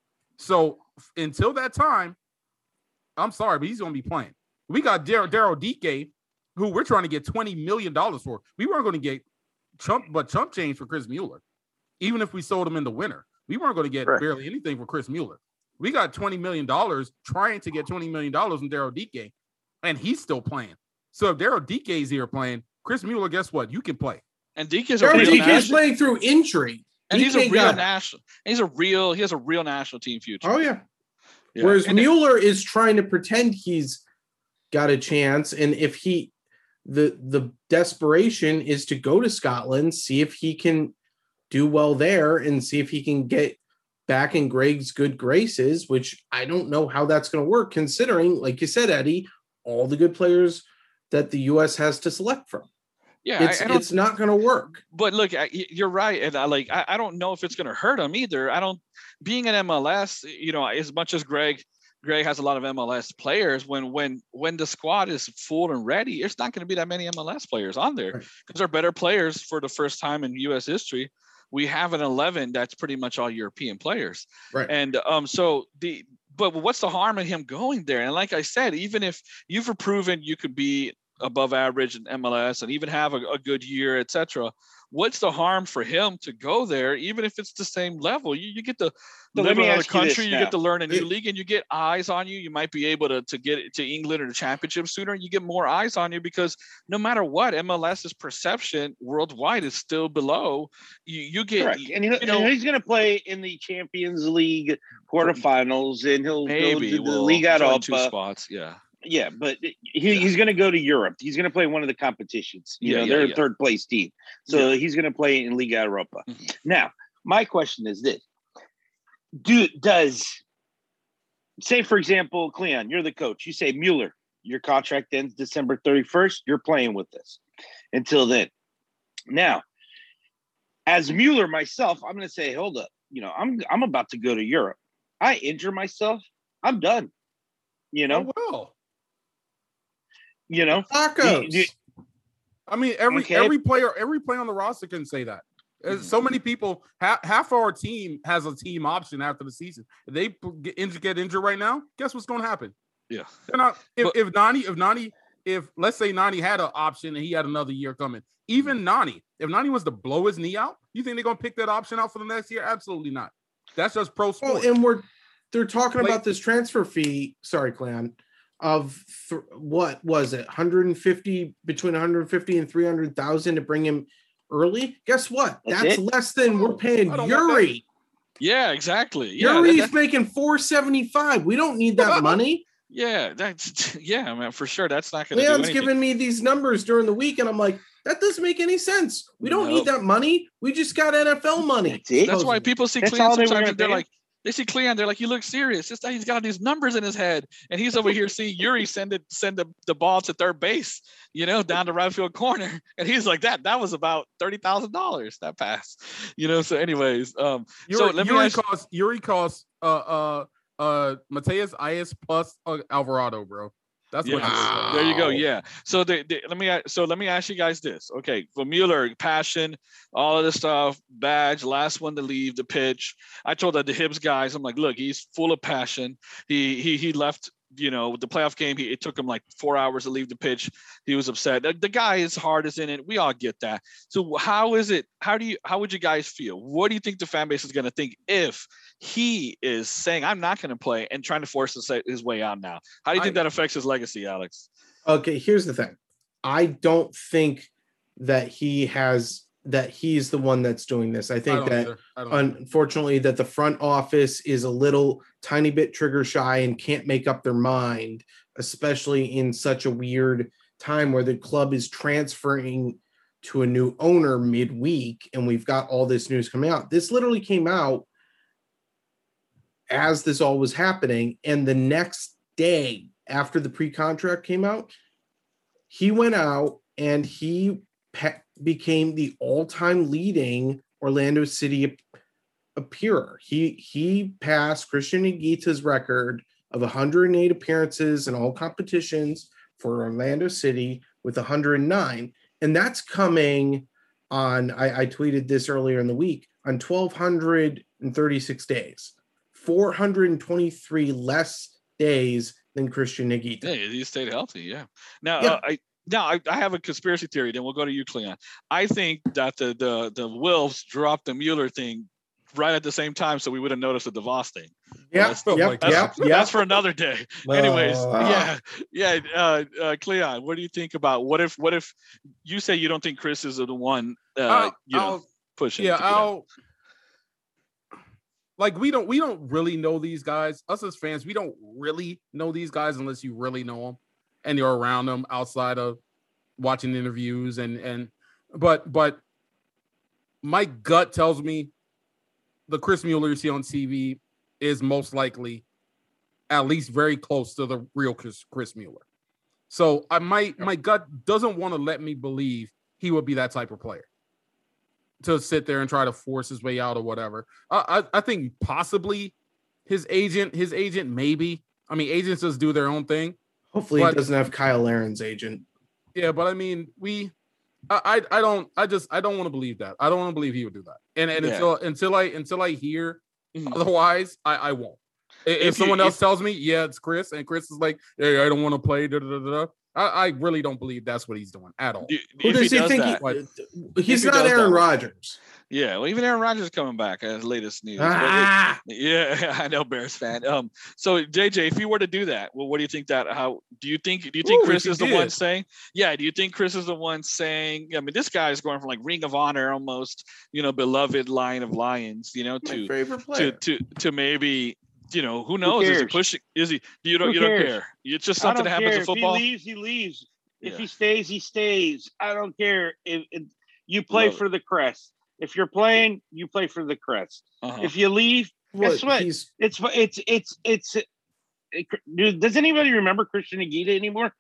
So f- until that time, I'm sorry, but he's going to be playing. We got Dar- Daryl Dike, who we're trying to get twenty million dollars for. We weren't going to get chump, but chump change for Chris Mueller, even if we sold him in the winter. We weren't going to get Correct. barely anything for Chris Mueller. We got twenty million dollars trying to get twenty million dollars in Daryl Dike, and he's still playing. So if Daryl Dike is here playing, Chris Mueller, guess what? You can play. And Deke is a Daryl real Dike is national, playing through injury. and he's a Dike real got- national. He's a real. He has a real national team future. Oh yeah. Yeah. Whereas And- Mueller is trying to pretend he's got a chance, and if he, the the desperation is to go to Scotland, see if he can do well there, and see if he can get back in Greg's good graces. Which I don't know how that's going to work, considering, like you said, Eddie, all the good players that the U S has to select from. yeah, It's I, I don't, it's not going to work. but look, I, y- you're right, and I like. I, I don't know if it's going to hurt him either. I don't. Being an M L S, you know, as much as Greg, Greg has a lot of M L S players. When when when the squad is full and ready, there's not going to be that many M L S players on there because Right. they're better players for the first time in U S history. We have an eleven that's pretty much all European players, Right. and um, so the. But what's the harm in him going there? And like I said, even if you've proven you could be above average in M L S and even have a, a good year, et cetera, what's the harm for him to go there, even if it's the same level? You, you get to So live let in me another ask you this country, you now. get to learn a new It- league, and you get eyes on you. You might be able to, to get it to England or the championship sooner. You get more eyes on you because no matter what, MLS's perception worldwide is still below. You, you get, Correct. And, he'll, you know, and he's going to play in the Champions League quarterfinals, and he'll maybe go to the we'll Liga join two Europa. spots. Yeah. Yeah, but he, he's going to go to Europe. He's going to play one of the competitions. You Yeah, know, yeah, they're yeah. a third place team. So he's going to play in Liga Europa. Mhm. Now, my question is this. Do does say, for example, Cleon, you're the coach. You say, Mueller, your contract ends December thirty-first. You're playing with this until then. Now, as Mueller myself, I'm going to say, hold up. You know, I'm I'm about to go to Europe. I injure myself. I'm done. You know, Oh, well. you know. Tacos. You- I mean, every Okay. every player, every player on the roster can say that. There's so many people. Half, half our team has a team option after the season. If they p- get injured, get injured right now, guess what's going to happen? Yeah. They're not. If But- if Nani, if Nani, if let's say Nani had an option and he had another year coming, even Nani, if Nani was to blow his knee out, you think they're going to pick that option out for the next year? Absolutely not. That's just pro Well, sport. and we're they're talking Like- about this transfer fee. Sorry, Clan. Of th- what was it? one hundred fifty between one hundred fifty and three hundred thousand to bring him early. Guess what? That's That's, it? less than we're paying I don't want that. Yuri. Yeah, exactly. Yeah. that- Yuri's that- making four seventy-five. We don't need that money. yeah. That's, yeah, man, for sure. That's not going to do Leon's anything. giving me these numbers during the week, and I'm like, that doesn't make any sense. We don't need No. that money. We just got N F L money. That's it. That's why people see That's Cleon all they were sometimes gonna and they're pay him? like, they see Cleon, they're like, you look serious. It's that he's got these numbers in his head, and he's over here seeing Yuri send it, send the, the ball to third base, you know, down the right field corner, and he's like, that that was about thirty thousand dollars that pass, you know. So, anyways, um, Yuri, so let me Yuri ask, costs Yuri costs uh uh uh Mateus Ayas plus uh, Alvarado, bro. That's what. Yeah. Yuri costs. there you go. Wow. Yeah. So the, the, let me a- so let me ask you guys this. Okay, for Mueller, passion, all of this stuff, badge, last one to leave the pitch. I told the, the Hibbs guys, I'm like, look, he's full of passion. He he he left you know, the playoff game, he, it took him like four hours to leave the pitch. He was upset. The, the guy, his heart is in it. We all get that. So how is it? How do you? How would you guys feel? What do you think the fan base is going to think if he is saying, "I'm not going to play," and trying to force his, his way out now? How do you think I, that affects his legacy, Alex? Okay, here's the thing. I don't think that he has. that he's the one that's doing this. I think I that I unfortunately either. that the front office is a little tiny bit trigger shy and can't make up their mind, especially in such a weird time where the club is transferring to a new owner midweek. And we've got all this news coming out. This literally came out as this all was happening. And the next day after the pre-contract came out, he went out and he pe- became the all-time leading Orlando City appearer. He he passed Christian Higuita's record of one hundred eight appearances in all competitions for Orlando City with one hundred nine. And that's coming on, I, I tweeted this earlier in the week, on one thousand two hundred thirty-six days. four hundred twenty-three less days than Christian Higuita. Yeah, he stayed healthy, yeah. Now, Yeah. Uh, I Now, I, I have a conspiracy theory. Then we'll go to you, Cleon. I think that the the the Wolves dropped the Mueller thing right at the same time, so we would have noticed the DeVos thing. Yeah, That's, yep, that's, yep, that's yep. for another day. Anyways, Uh, yeah, yeah. Uh, uh, Cleon, what do you think about what if what if you say you don't think Chris is the one, uh, I'll- you know, I'll- pushing? Yeah, to get out? I'll. Like we don't we don't really know these guys. Us as fans, we don't really know these guys unless you really know them and you're around them outside of watching interviews and and but but my gut tells me the Chris Mueller you see on T V is most likely at least very close to the real Chris, Chris Mueller. So I might my gut doesn't want to let me believe he would be that type of player to sit there and try to force his way out or whatever. I I, I think possibly his agent his agent maybe. I mean agents just do their own thing. Hopefully But- he doesn't have Kyle Aaron's agent. Yeah, but I mean, we, I, I, I don't, I just, I don't want to believe that. I don't want to believe he would do that. And and Yeah. until until I until I hear Mhm. otherwise, I, I won't. If, if If you- someone else if- tells me, yeah, it's Chris, and Chris is like, hey, I don't want to play. Da, da, da, da, I, I really don't believe that's what he's doing at all. Do- Who if does he, does think? that, He, he's if he not does Aaron that- Rodgers. Yeah, well, even Aaron Rodgers is coming back as latest news. But it- Ah, yeah, I know, Bears fan. Um, so J J, if you were to do that, well, what do you think that? How do you think? Do you think Ooh, Chris if he is the one did. saying? Yeah, do you think Chris is the one saying? I mean, this guy is going from like Ring of Honor, almost, you know, beloved Lion of Lions, you know, my to favorite to player. to to maybe, you know, who knows? Is he cares? pushing? Is he? You don't Who you don't cares? care? It's just I something don't that happens care. in football. If he leaves, he leaves. If Yeah. he stays, he stays. I don't care. If, if you play Love it. for the crest. If you're playing, you play for the crest. Uh-huh. If you leave, guess what? He's It's it's it's it's. It, dude, does anybody remember Christian Higuita anymore?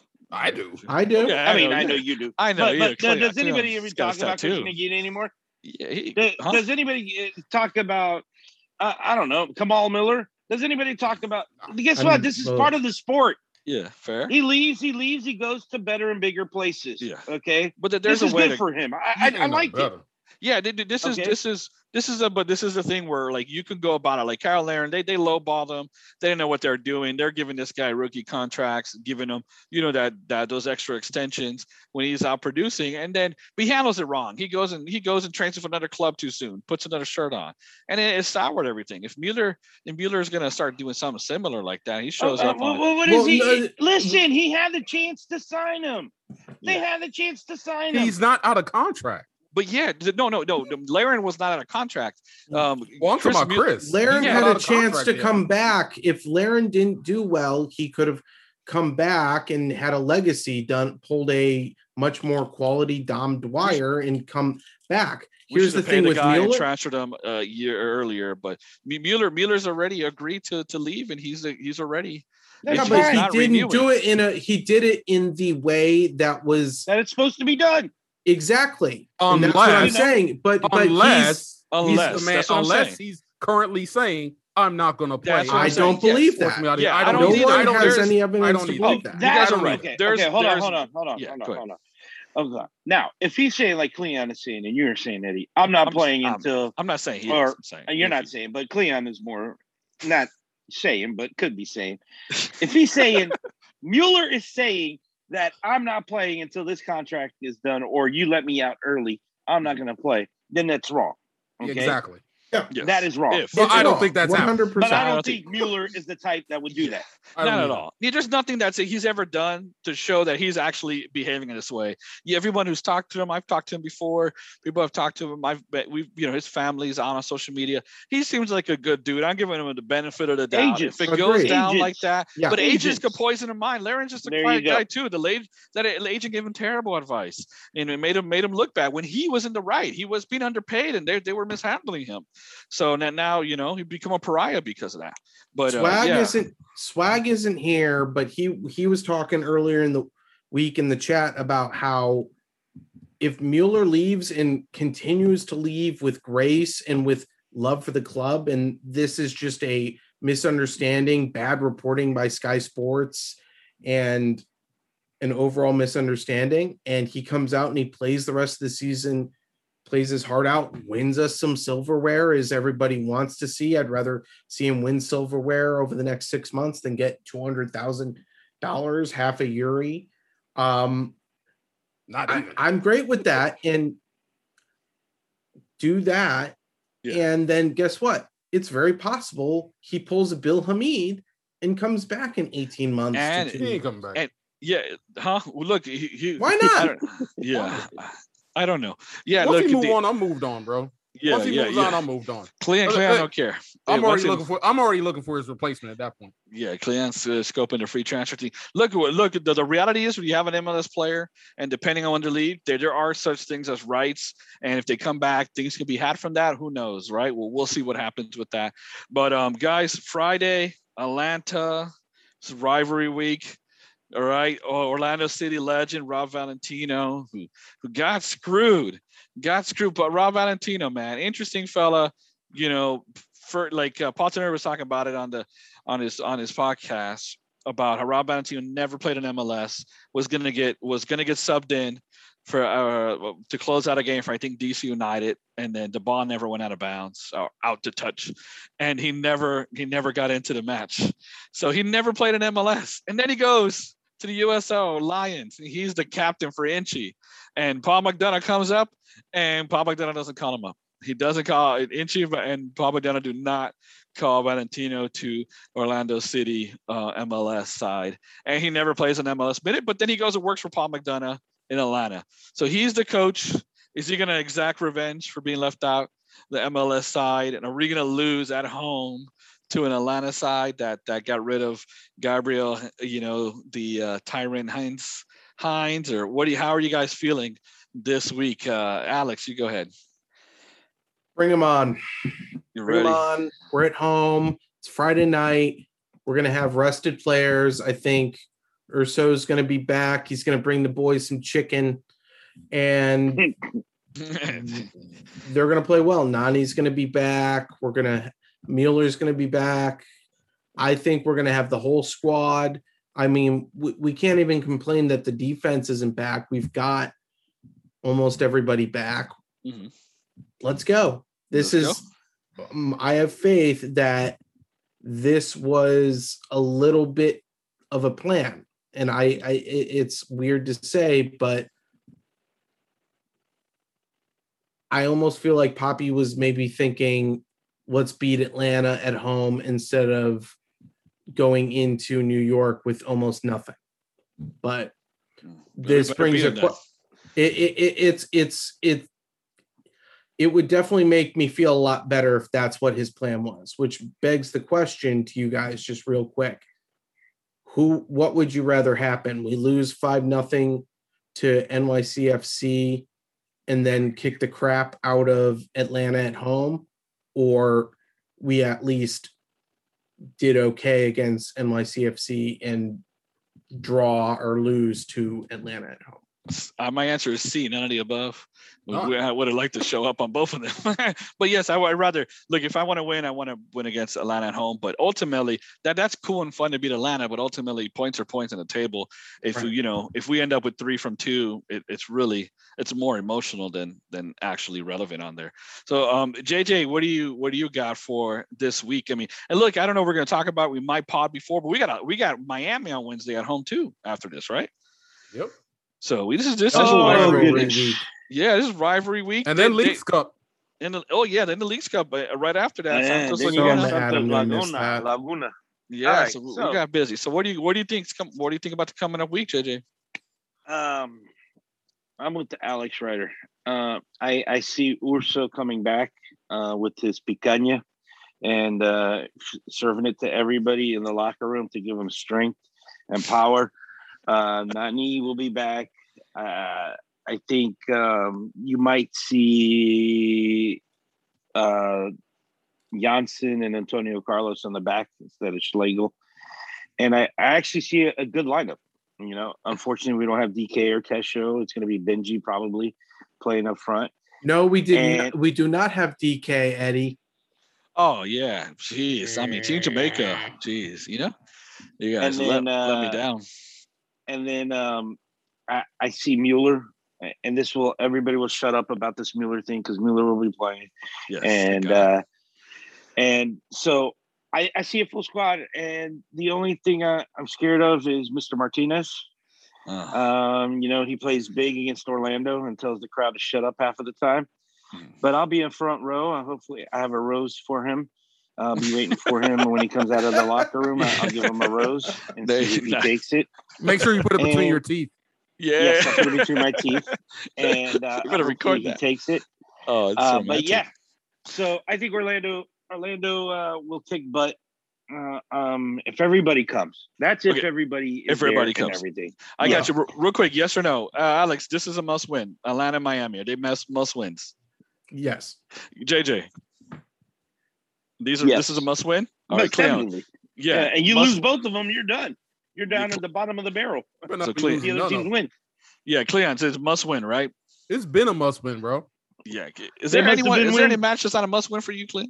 I do. I do. Yeah, I, mean, I yeah. know you do. I know. But, yeah, but Clay- does Cleon, anybody he's ever got talk his about tattoo. Christian Higuita anymore? Yeah, he- Does, huh? does anybody uh, talk about? Uh, I don't know, Kamal Miller. Does anybody talk about? Guess I what? mean, This is well- part of the sport. Yeah, fair. He leaves. He leaves. He goes to better and bigger places. Yeah. Okay. But th- there's This a is way good to for him. I I, I like it. Yeah, th- th- this is Okay. this is this is a but this is the thing where like you can go about it like Kyle Laren, they they lowball them, they didn't know what they're doing. They're giving this guy rookie contracts, giving him you know that that those extra extensions when he's out producing, and then but he handles it wrong. He goes and he goes and trains with another club too soon, puts another shirt on, and it, it soured everything. If Mueller and Mueller is gonna start doing something similar like that, he shows Uh, uh, up well, on. well, what is Well, he? no, Listen, he had the chance to sign him. They Yeah. had the chance to sign him. He's not out of contract. But yeah, th- no, no, no. Laren was not out of contract. Um, Well, I'm talking about Mu- Chris. Laren Yeah, had Not a out of chance contract to yet. come back. If Laren didn't do well, he could have come back and had a legacy done, pulled a much more quality Dom Dwyer and come back. We Here's should the have paid thing the with guy and Mueller. transferred him a year earlier, but M- Mueller Mueller's already agreed to to leave, and he's he's already. That's Yeah, it's but just he not didn't renewing. do it in a. He did it in the way that was that it's supposed to be done. exactly. And that's what I'm Unless- saying. But but he's, Unless, Unless he's the man, that's what I'm unless saying. he's currently saying, I'm not going to play. That's what I'm I saying. don't believe Yes. Force that. me out of Yeah, here. I I don't don't no either. either. I one don't has either. any I evidence don't to either. believe Oh, that. that guys I are don't- right. Okay, There's- okay, hold on, there's- hold on, hold on, yeah, hold go on, ahead. hold on. Hold on. Now, if he's saying like Cleon is saying, and you're saying, Eddie, I'm not I'm- playing I'm- until I'm not saying he Or- is. I'm saying uh, you're if not he- saying, but Cleon is more not saying, but could be saying, if he's saying Mueller is saying that I'm not playing until this contract is done, or you let me out early, I'm not going to play, then that's wrong. Okay? Exactly. Yeah, Yes. That is wrong. If. But I don't wrong. think that's one happening. hundred But percent. I don't don't think Mueller is the type that would do that. I don't Not at either. all. Yeah, there's nothing that he's ever done to show that he's actually behaving in this way. Yeah, everyone who's talked to him, I've talked to him before. People have talked to him. I've we, you know, his family's on, on social media. He seems like a good dude. I'm giving him the benefit of the doubt. Agents. If it goes Agreed. down Agents. like that, Yeah. but agents. Agents. could poison a mind. Laren's just a There you quiet go. guy too. The lady that agent gave him terrible advice, and it made him made him look bad when he was in the right. He was being underpaid, and they they were mishandling him. So now, now you know, he become a pariah because of that. But uh, Swag yeah. isn't Swag isn't here, but he he was talking earlier in the week in the chat about how if Mueller leaves and continues to leave with grace and with love for the club, and this is just a misunderstanding, bad reporting by Sky Sports, and an overall misunderstanding, and he comes out and he plays the rest of the season, plays his heart out, wins us some silverware as everybody wants to see. I'd rather see him win silverware over the next six months than get two hundred thousand dollars, half a Yuri. Um, Not I, even. I'm great with that. And do that. Yeah. And then guess what? It's very possible he pulls a Bill Hamid and comes back in eighteen months. And- to He two. ain't coming back. and- Yeah, huh? Well, look, he, he, Why I not? don't- yeah, I don't know. Yeah, Once look, he move the- on, I'm moved on, bro. yeah, Once he yeah, moves yeah. on, I'm moved on. Clean, But- Clean, I but don't care. I'm Yeah, already once he- looking for. I'm already looking for his replacement at that point. Yeah, Cleon's uh, scoping the free transfer thing. Look, look. The, the reality is, when you have an M L S player, and depending on the league, there there are such things as rights, and if they come back, things can be had from that. Who knows, right? Well, we'll see what happens with that. But um, guys, Friday, Atlanta, it's rivalry week. All right, Orlando City legend Rob Valentino, who who got screwed, got screwed. But Rob Valentino, man, interesting fella. You know, for like uh, Paul Turner was talking about it on the on his on his podcast about how Rob Valentino never played in M L S, was gonna get was gonna get subbed in for uh, to close out a game for I think D C United, and then the ball never went out of bounds or out to touch, and he never he never got into the match, so he never played in M L S, and then he goes to the U S O Lions. He's the captain for Inchy, and Paul McDonough comes up, and Paul McDonough doesn't call him up. He doesn't call Inchy, and Paul McDonough do not call Valentino to Orlando City uh, M L S side, and he never plays an M L S minute. But then he goes and works for Paul McDonough in Atlanta. So he's the coach. Is he going to exact revenge for being left out the M L S side? And are we going to lose at home to an Atlanta side that that got rid of Gabriel, you know, the uh, Tyrant Hines, Hines, or what do you, how are you guys feeling this week? Uh, Alex, you go ahead. Bring him on. You're Bring ready. him on. We're at home. It's Friday night. We're going to have rested players. I think Urso's going to be back. He's going to bring the boys some chicken, and they're going to play well. Nani's going to be back. We're going to Mueller's going to be back. I think we're going to have the whole squad. I mean, we, we can't even complain that the defense isn't back. We've got almost everybody back. Mhm. Let's go. This Let's is, um, I have faith that this was a little bit of a plan. And I, I, it- it's weird to say, but I almost feel like Poppy was maybe thinking, let's beat Atlanta at home instead of going into New York with almost nothing. But this Better brings beat a him que- then. it, it, it it's it's it it would definitely make me feel a lot better if that's what his plan was, which begs the question to you guys just real quick. Who what would you rather happen? We lose five nothing to N Y C F C and then kick the crap out of Atlanta at home, or we at least did okay against N Y C F C and draw or lose to Atlanta at home? Uh, my answer is C, none of the above. Oh. I would have liked to show up on both of them. But yes, I would rather look, if I want to win, I want to win against Atlanta at home. But ultimately, that that's cool and fun to beat Atlanta, but ultimately points are points on the table. If Right. we, you know, if we end up with three from two, it, it's really it's more emotional than than actually relevant on there. So um J J, what do you what do you got for this week? I mean, and look, I don't know what we're gonna talk about. We might pod before, but we got a, we got Miami on Wednesday at home too after this, right? Yep. So we, this is this is Oh, rivalry goodness. week. Yeah, this is rivalry week. And They- then they- Leagues Cup. in the, oh yeah, then the Leagues Cup, but right after that, And Santos then you Laguna. got Sorry, Santos Adam, I missed Laguna. that. Laguna. Yeah, All right, so, we- so- we got busy. So what do you what do you think's come what do you think about the coming up week, J J? Um, I'm with the Alex Ryder. Uh, I I see Urso coming back uh, with his picanha and uh, serving it to everybody in the locker room to give them strength and power. Uh, Nani will be back. Uh, I think um, you might see uh, Janssen and Antonio Carlos on the back instead of Schlegel. And I, I actually see a, a good lineup. You know, unfortunately, we don't have D K or Tesho. It's going to be Benji probably playing up front. No, we did. And- not, we do not have D K, Eddie. Oh yeah, jeez. I mean, Team Jamaica, jeez. You know, you guys And let, then, let me uh, down. And then um, I, I see Mueller. And this will everybody will shut up about this Mueller thing because Mueller will be playing. Yes, and thank God. uh, and so I, I see a full squad. And the only thing I, I'm scared of is Mister Martinez. Uh, Um, you know, he plays big against Orlando and tells the crowd to shut up half of the time. Hmm. But I'll be in front row. Uh, hopefully, I have a rose for him. I'll be waiting for him when he comes out of the locker room. I- I'll give him a rose and There see you if he go. takes it. Make sure you put it between And- your teeth. yeah, Yes, I'll put it between my teeth, and uh, You better hopefully record he that. takes it. oh, it's Uh, romantic. but yeah, so I think Orlando, Orlando uh, will kick butt. Uh, um, if everybody comes, that's if Okay. everybody is If everybody there and comes. everything. I Yeah. got you real, real quick. Yes or no, uh, Alex? This is a must win. Atlanta, Miami. Are they must must wins? Yes. J J. These are Yes. this is a must win. All right, Most Cleon. definitely. Yeah, Yeah, and you must- lose both of them, you're done. You're down You- at the bottom of the barrel. Better not So be clean. losing The other none of teams them. win. Yeah, Cleon says must win, right? It's been a must win, bro. Yeah. Is There there has to anyone? been Is there win. any match that's not a must win for you, Cleon?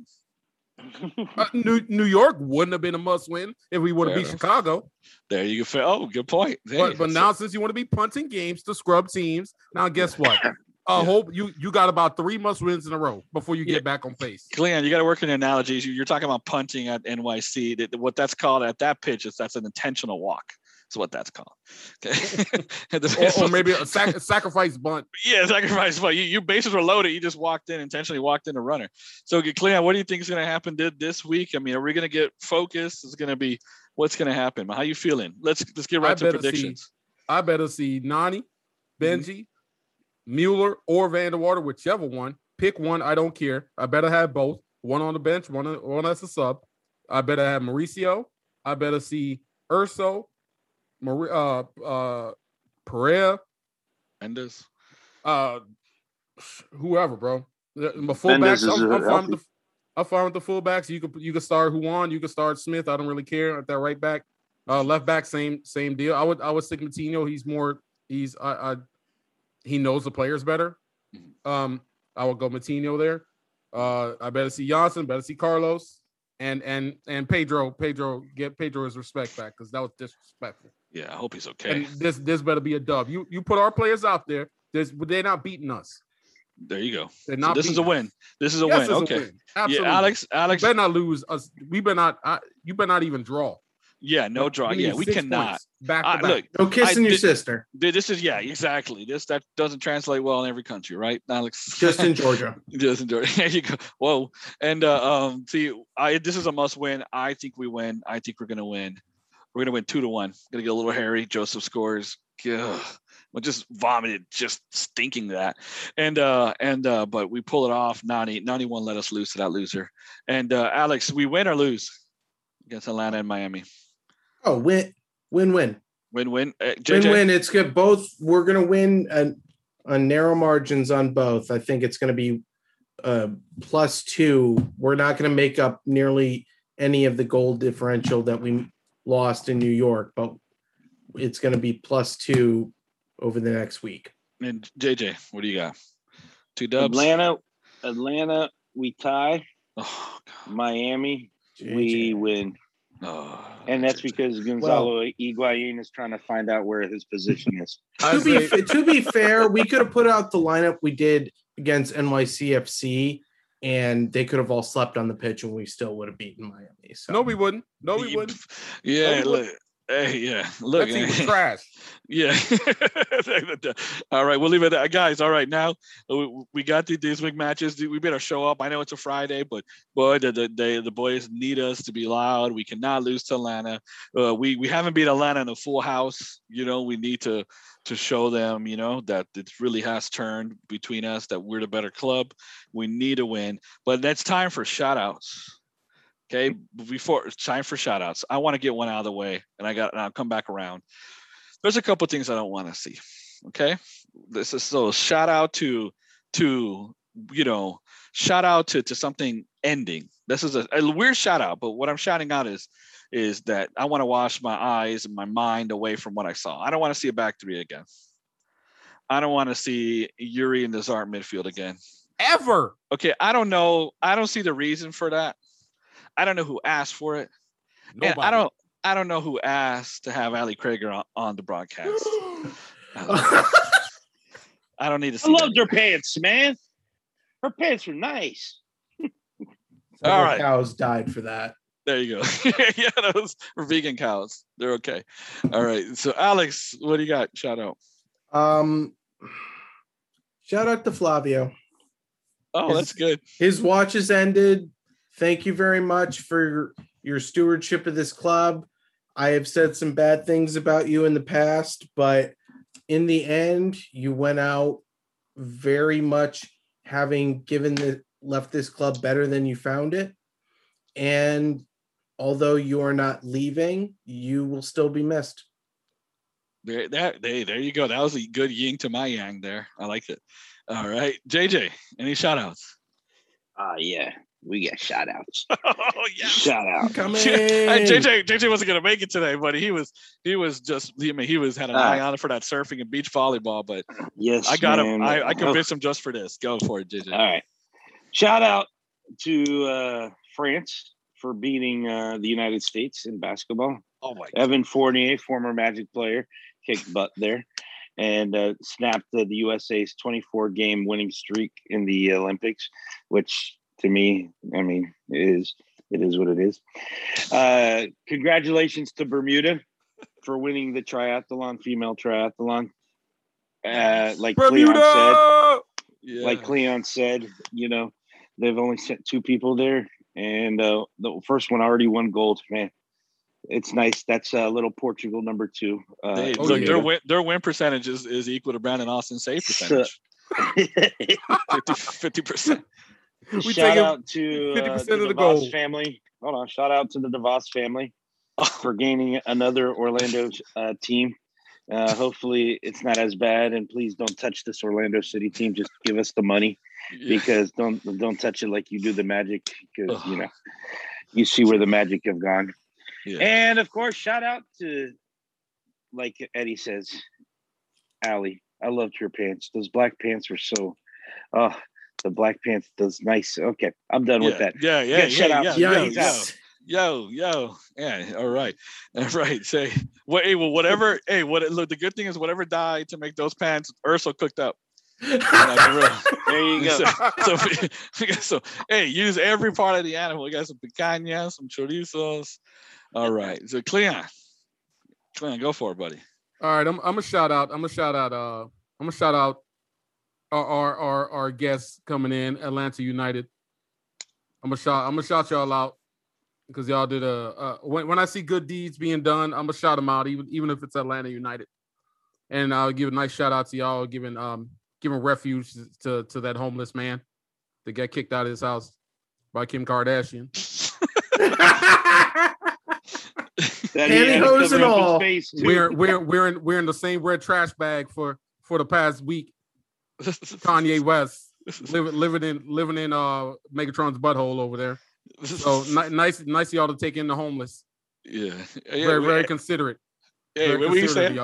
Uh, New New York wouldn't have been a must win if we would have Fair beat enough. Chicago. There you go. Oh, good point. Hey, But but so- now since you want to be punting games to scrub teams, now guess what? I Yeah. hope you you got about three must wins in a row before you Yeah. get back on pace. Cleon, you got to work in analogies. You- You're talking about punting at N Y C. That- What that's called at that pitch is that's an intentional walk. That's what that's called. Okay. Or, or maybe a, sac- a sacrifice bunt. yeah, sacrifice. But you, your bases were loaded. You just walked in, intentionally walked in a runner. So, Cleon, what do you think is going to happen th- this week? I mean, are we going to get focused? Is going to be what's going to happen? How you feeling? Let's let's get I right to better see- predictions. I better see Nani, Benji, Mueller, or Vanderwater, whichever one. Pick one. I don't care. I better have both. One on the bench, one one as a sub. I better have Mauricio. I better see Urso, Mar- uh, uh, Pereira, Mendes. uh, whoever, bro. The the Mendes fullbacks. is I'm, I'm fine healthy. with the. I'm fine with the fullbacks. You could you could start Juan. You could start Smith. I don't really care at that right back. Uh, left back, same same deal. I would I would stick Matinho. He's more. He's I, I he knows the players better. Um, I would go Matinho there. Uh, I better see Janssen. Better see Carlos. And and and Pedro. Pedro get Pedro his respect back because that was disrespectful. Yeah, I hope he's okay. And this this better be a dub. You you put our players out there. This they're not beating us. There you go. They're So not. this is a beating us. win. This is a Yes, win. it's a Okay. win. Absolutely. Yeah, Alex. Alex. You better not lose us. We better not. I, you better not even draw. Yeah, no draw. We need Yeah, we six cannot. points back to I, back. look, No kissing I your did- sister. th- this is yeah, exactly. This that doesn't translate well in every country, right, Alex? Just in Georgia. Just in Georgia. There you go. Whoa. And uh, um, see, I this is a must win. I think we win. I think we're gonna win. We're gonna win two to one. Gonna get a little hairy. Joseph scores. Ugh. I just vomited, just stinking that. And uh, and uh, but we pull it off. Nani, Nani won't let us lose to that loser. And uh, Alex, we win or lose against Atlanta and Miami. Oh, win, win, win, Win win. Uh, J win, J? win. It's good. Both. We're gonna win on, on narrow margins on both. I think it's gonna be uh, plus two. We're not gonna make up nearly any of the goal differential that we lost in New York, but it's gonna be plus two over the next week. And J J, what do you got? Two dubs. Atlanta, Atlanta, we tie. Oh, God. Miami, J J. we win. Oh, And that's J J. because Gonzalo Higuain is trying to find out where his position is. To be to be fair, we could have put out the lineup we did against N Y C F C, and they could have all slept on the pitch, and we still would have beaten Miami. So No, we wouldn't. No, we wouldn't. Yeah, No, we look. Hey, yeah. Look. That team was trash. Yeah. All right, we'll leave it at that. Guys, all right, now we, we got the, these week matches. We better show up. I know it's a Friday, but boy, the the, the, the boys need us to be loud. We cannot lose to Atlanta. Uh, we we haven't beat Atlanta in a full house. You know, we need to to show them, you know, that it really has turned between us, that we're the better club. We need a win. But that's time for shout outs. Okay, before it's time for shout outs. I want to get one out of the way, and I got and I'll come back around. There's a couple things I don't want to see. Okay, this is so shout out to to you know shout out to to something ending. This is a, a weird shout out, but what I'm shouting out is is that I want to wash my eyes and my mind away from what I saw. I don't want to see a back three again. I don't want to see Yuri in the Zart midfield again. Ever. Okay, I don't know. I don't see the reason for that. I don't know who asked for it. Nobody. And I don't I don't know who asked to have Ali Krieger on, on the broadcast. I don't need to see I loved that. her pants, man. Her pants were nice. All right. Cows died for that. There you go. Yeah, those are vegan cows. They're okay. All right. So Alex, what do you got? Shout out. Um, shout out to Flavio. Oh, His- that's good. His watch has ended. Thank you very much for your, your stewardship of this club. I have said some bad things about you in the past, but in the end, you went out very much having given the left this club better than you found it. And although you are not leaving, you will still be missed. There, that, there, there you go. That was a good yin to my yang there. I like it. All right. J J, any shout outs? Ah, uh, yeah. We got shout outs. Oh, yeah. Shout out. Come in. J J, J J wasn't gonna make it today, buddy. He was, he was just, I mean, he was had an Uh, eye on it for that surfing and beach volleyball. But Yes, I got man. him. I, I convinced him just for this. Go for it, J J. All right. Shout out to uh, France for beating uh, the United States in basketball. Oh my God. Evan Fournier, former Magic player, kicked butt there and uh, snapped uh, the U S A's twenty-four game winning streak in the Olympics, which to me, I mean, it is it is what it is. Uh, congratulations to Bermuda for winning the triathlon, female triathlon. Uh, like Cleon said, Bermuda. Yeah. like Cleon said, you know, they've only sent two people there, and uh, the first one already won gold. Man, it's nice. That's uh, little Portugal number two. Uh, They, Oh, look, yeah. their win, their win percentage is, is equal to Brandon Austin's save percentage. fifty percent. We Shout taking out to fifty uh, percent the of the DeVos gold. family. Hold on. Shout out to the DeVos family for gaining another Orlando uh, team. Uh, hopefully it's not as bad, and please don't touch this Orlando City team. Just give us the money, because don't don't touch it like you do the Magic, because you know you see where the Magic have gone. Yeah. And of course, shout out to, like Eddie says, Allie. I loved your pants. Those black pants were so. Oh, the black pants. Those nice. Okay, I'm done yeah. with that. Yeah, yeah, Yeah, yeah, shout out. yeah, Yeah, yo, yo, yo, yo. Yeah, all right, all right. Say, well, hey, well, whatever. Hey, what? Look, the good thing is, whatever died to make those pants, Ursula cooked up. There you go. So, so, so, hey, use every part of the animal. We got some picanha, some chorizos. All right. So, Cleon, Cleon, go for it, buddy. All right, I'm I'm a shout out. I'm a shout out. Uh, I'm a shout out our our our, our guests coming in, Atlanta United. I'm a shout. I'm gonna shout y'all out because y'all did a. Uh, when when I see good deeds being done, I'm gonna shout them out, even even if it's Atlanta United. And I'll give a nice shout out to y'all, giving um giving refuge to to that homeless man that got kicked out of his house by Kim Kardashian. That he had to Pantyhose cover and up his all. face, too. We're we're we're in we're in the same red trash bag for for the past week. Kanye West living living in living in uh Megatron's butthole over there. So ni- nice nice of y'all to take in the homeless. Yeah. Very very considerate. Hey, Very what were you considerate of saying? y'all.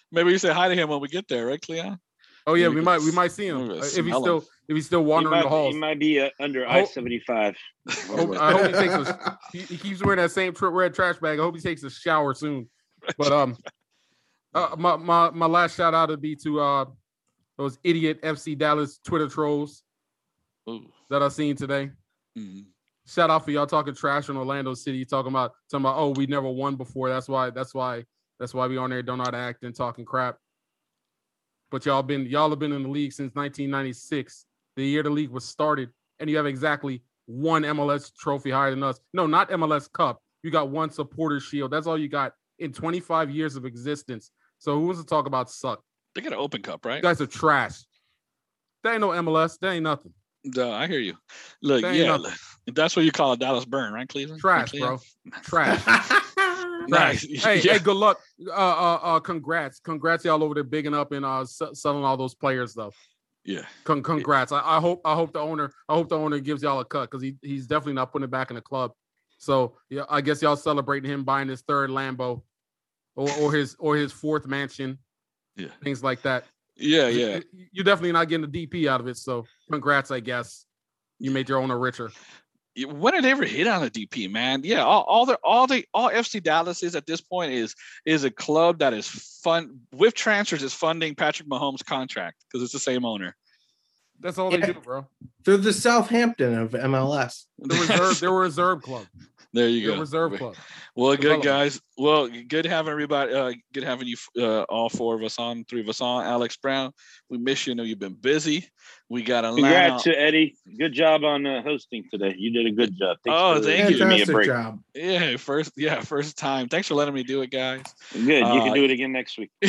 maybe you say hi to him when we get there, right, Cleon? Oh yeah, Maybe we we might can we s- might see him maybe uh, if he's smell still him. if he's still He wandering might, the halls. he might be uh, under I I hope- seventy-five. I hope, I hope he takes a, he, he keeps wearing that same tr- red trash bag. I hope he takes a shower soon. But um, uh, my my my last shout out would be to uh those idiot F C Dallas Twitter trolls Ooh. that I seen today. Mhm. Shout out for y'all talking trash on Orlando City, talking about talking about oh we never won before. That's why that's why that's why we on there don't know how to act and talking crap. But y'all been y'all have been in the league since nineteen ninety-six, the year the league was started, and you have exactly one M L S trophy higher than us. No, not M L S Cup. You got one Supporters Shield. That's all you got in twenty-five years of existence. So who wants to talk about suck? They got an open cup, right? You guys are trash. That ain't no M L S. That ain't nothing. Duh, I hear you. Look, That ain't yeah, nothing. look, that's what you call a Dallas burn, right, Cleveland? Trash, Right, bro. Cleon? Trash. Nice. Hey, Yeah. hey, good luck. Uh, uh, uh, congrats, congrats, y'all over there bigging up and uh s- selling all those players though. Yeah. Con- congrats. I, I hope I hope the owner I hope the owner gives y'all a cut because he he's definitely not putting it back in the club. So yeah, I guess y'all celebrating him buying his third Lambo, or or his or his fourth mansion, Yeah. things like that. Yeah, yeah. You- You're definitely not getting a D P out of it. So congrats, I guess. You made your owner richer. When did they ever hit on a D P, man? Yeah, all, all the all the all F C Dallas is at this point is is a club that is fun with transfers is funding Patrick Mahomes' contract because it's the same owner. That's all they Yeah. do, bro. They're the Southampton of M L S. The reserve, they're a reserve club. There you They're a go. reserve club. Well, good Development. guys. Well, good having everybody. Uh, good having you, uh, all four of us on, three of us on. Alex Brown, we miss you. I know you've been busy. We got Atlanta. Congrats to Eddie. Good job on uh, hosting today. You did a good job. Thanks Oh, for thank you. giving me a Fantastic break. job. Yeah, first, yeah, first time. Thanks for letting me do it, guys. Good. You Uh, can do it again next week.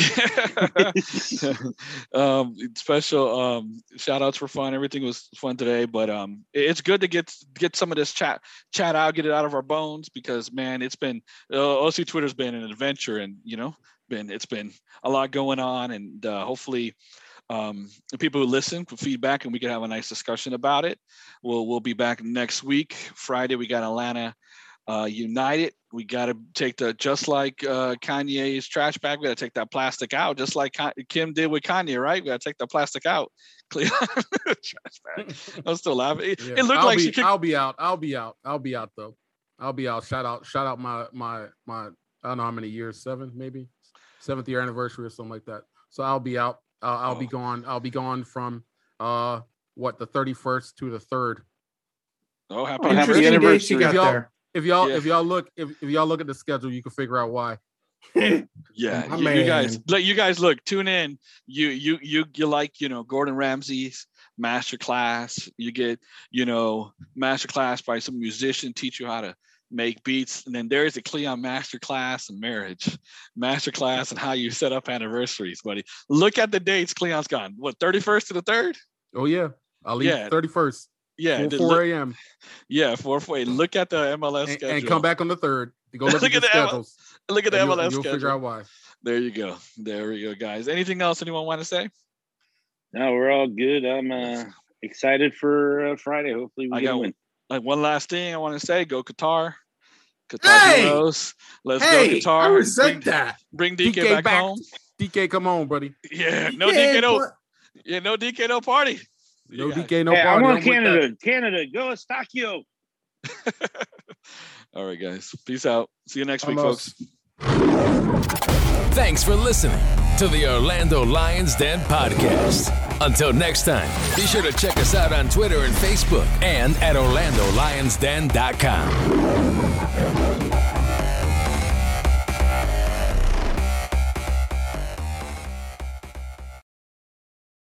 um, special um, shout outs for fun. Everything was fun today, but um, it- it's good to get get some of this chat chat out, get it out of our bones because man, it's been uh, O C Twitter's been an adventure, and you know, been it's been a lot going on, and uh, hopefully. Um, the people who listen can feedback and we can have a nice discussion about it. We'll we'll be back next week. Friday we got Atlanta uh, United. We got to take the just like uh, Kanye's trash bag. We got to take that plastic out, just like Ka- Kim did with Kanye, right? We got to take that plastic out. Clear trash bag. I'm still laughing. It, Yeah. it looked I'll like be, she could. I'll be out. I'll be out. I'll be out though. I'll be out. Shout out. Shout out my my my. I don't know how many years. Seven maybe. Seventh year anniversary or something like that. So I'll be out. Uh, I'll be Oh. gone. I'll be gone from uh what the thirty-first to the third. Oh, happy Oh, happy Interesting anniversary. dates you got Y'all- there. If y'all Yeah. if y'all look if, if y'all look at the schedule, you can figure out why. Yeah, My you, you guys, man. like you guys, look, tune in. You you you you like you know Gordon Ramsay's master class. You get you know master class by some musician teach you how to make beats, and then there's a Cleon master class in marriage, master class and how you set up anniversaries, buddy. Look at the dates. Cleon's gone. What thirty-first to the third? Oh yeah. I'll leave Yeah. thirty-first. Yeah, four, then four look- a.m. yeah, four four. Look at the M L S And, schedule and come back on the third. To go look, Look at the at the M L- schedules. Look at the and you'll, M L S you'll schedule. figure out why. There you go. There we go, guys. Anything else anyone want to say? No, we're all good. I'm uh, excited for uh, Friday. Hopefully we I get a got win. like one last thing I want to say. Go Qatar. Qatar Hey! heroes. Let's Hey, go I Qatar. resent Bring, that. bring D K, D K back, back. home. D K, come on, buddy. Yeah, no Yeah, D K, no. but- Yeah, no D K, no party. No You D guys- K, no hey, party. I'm on with that. Canada. Canada, go Estacio. All right, guys. Peace out. See you next week, Almost. folks. Thanks for listening to the Orlando Lions Den podcast. Until next time, be sure to check us out on Twitter and Facebook and at orlando lions den dot com.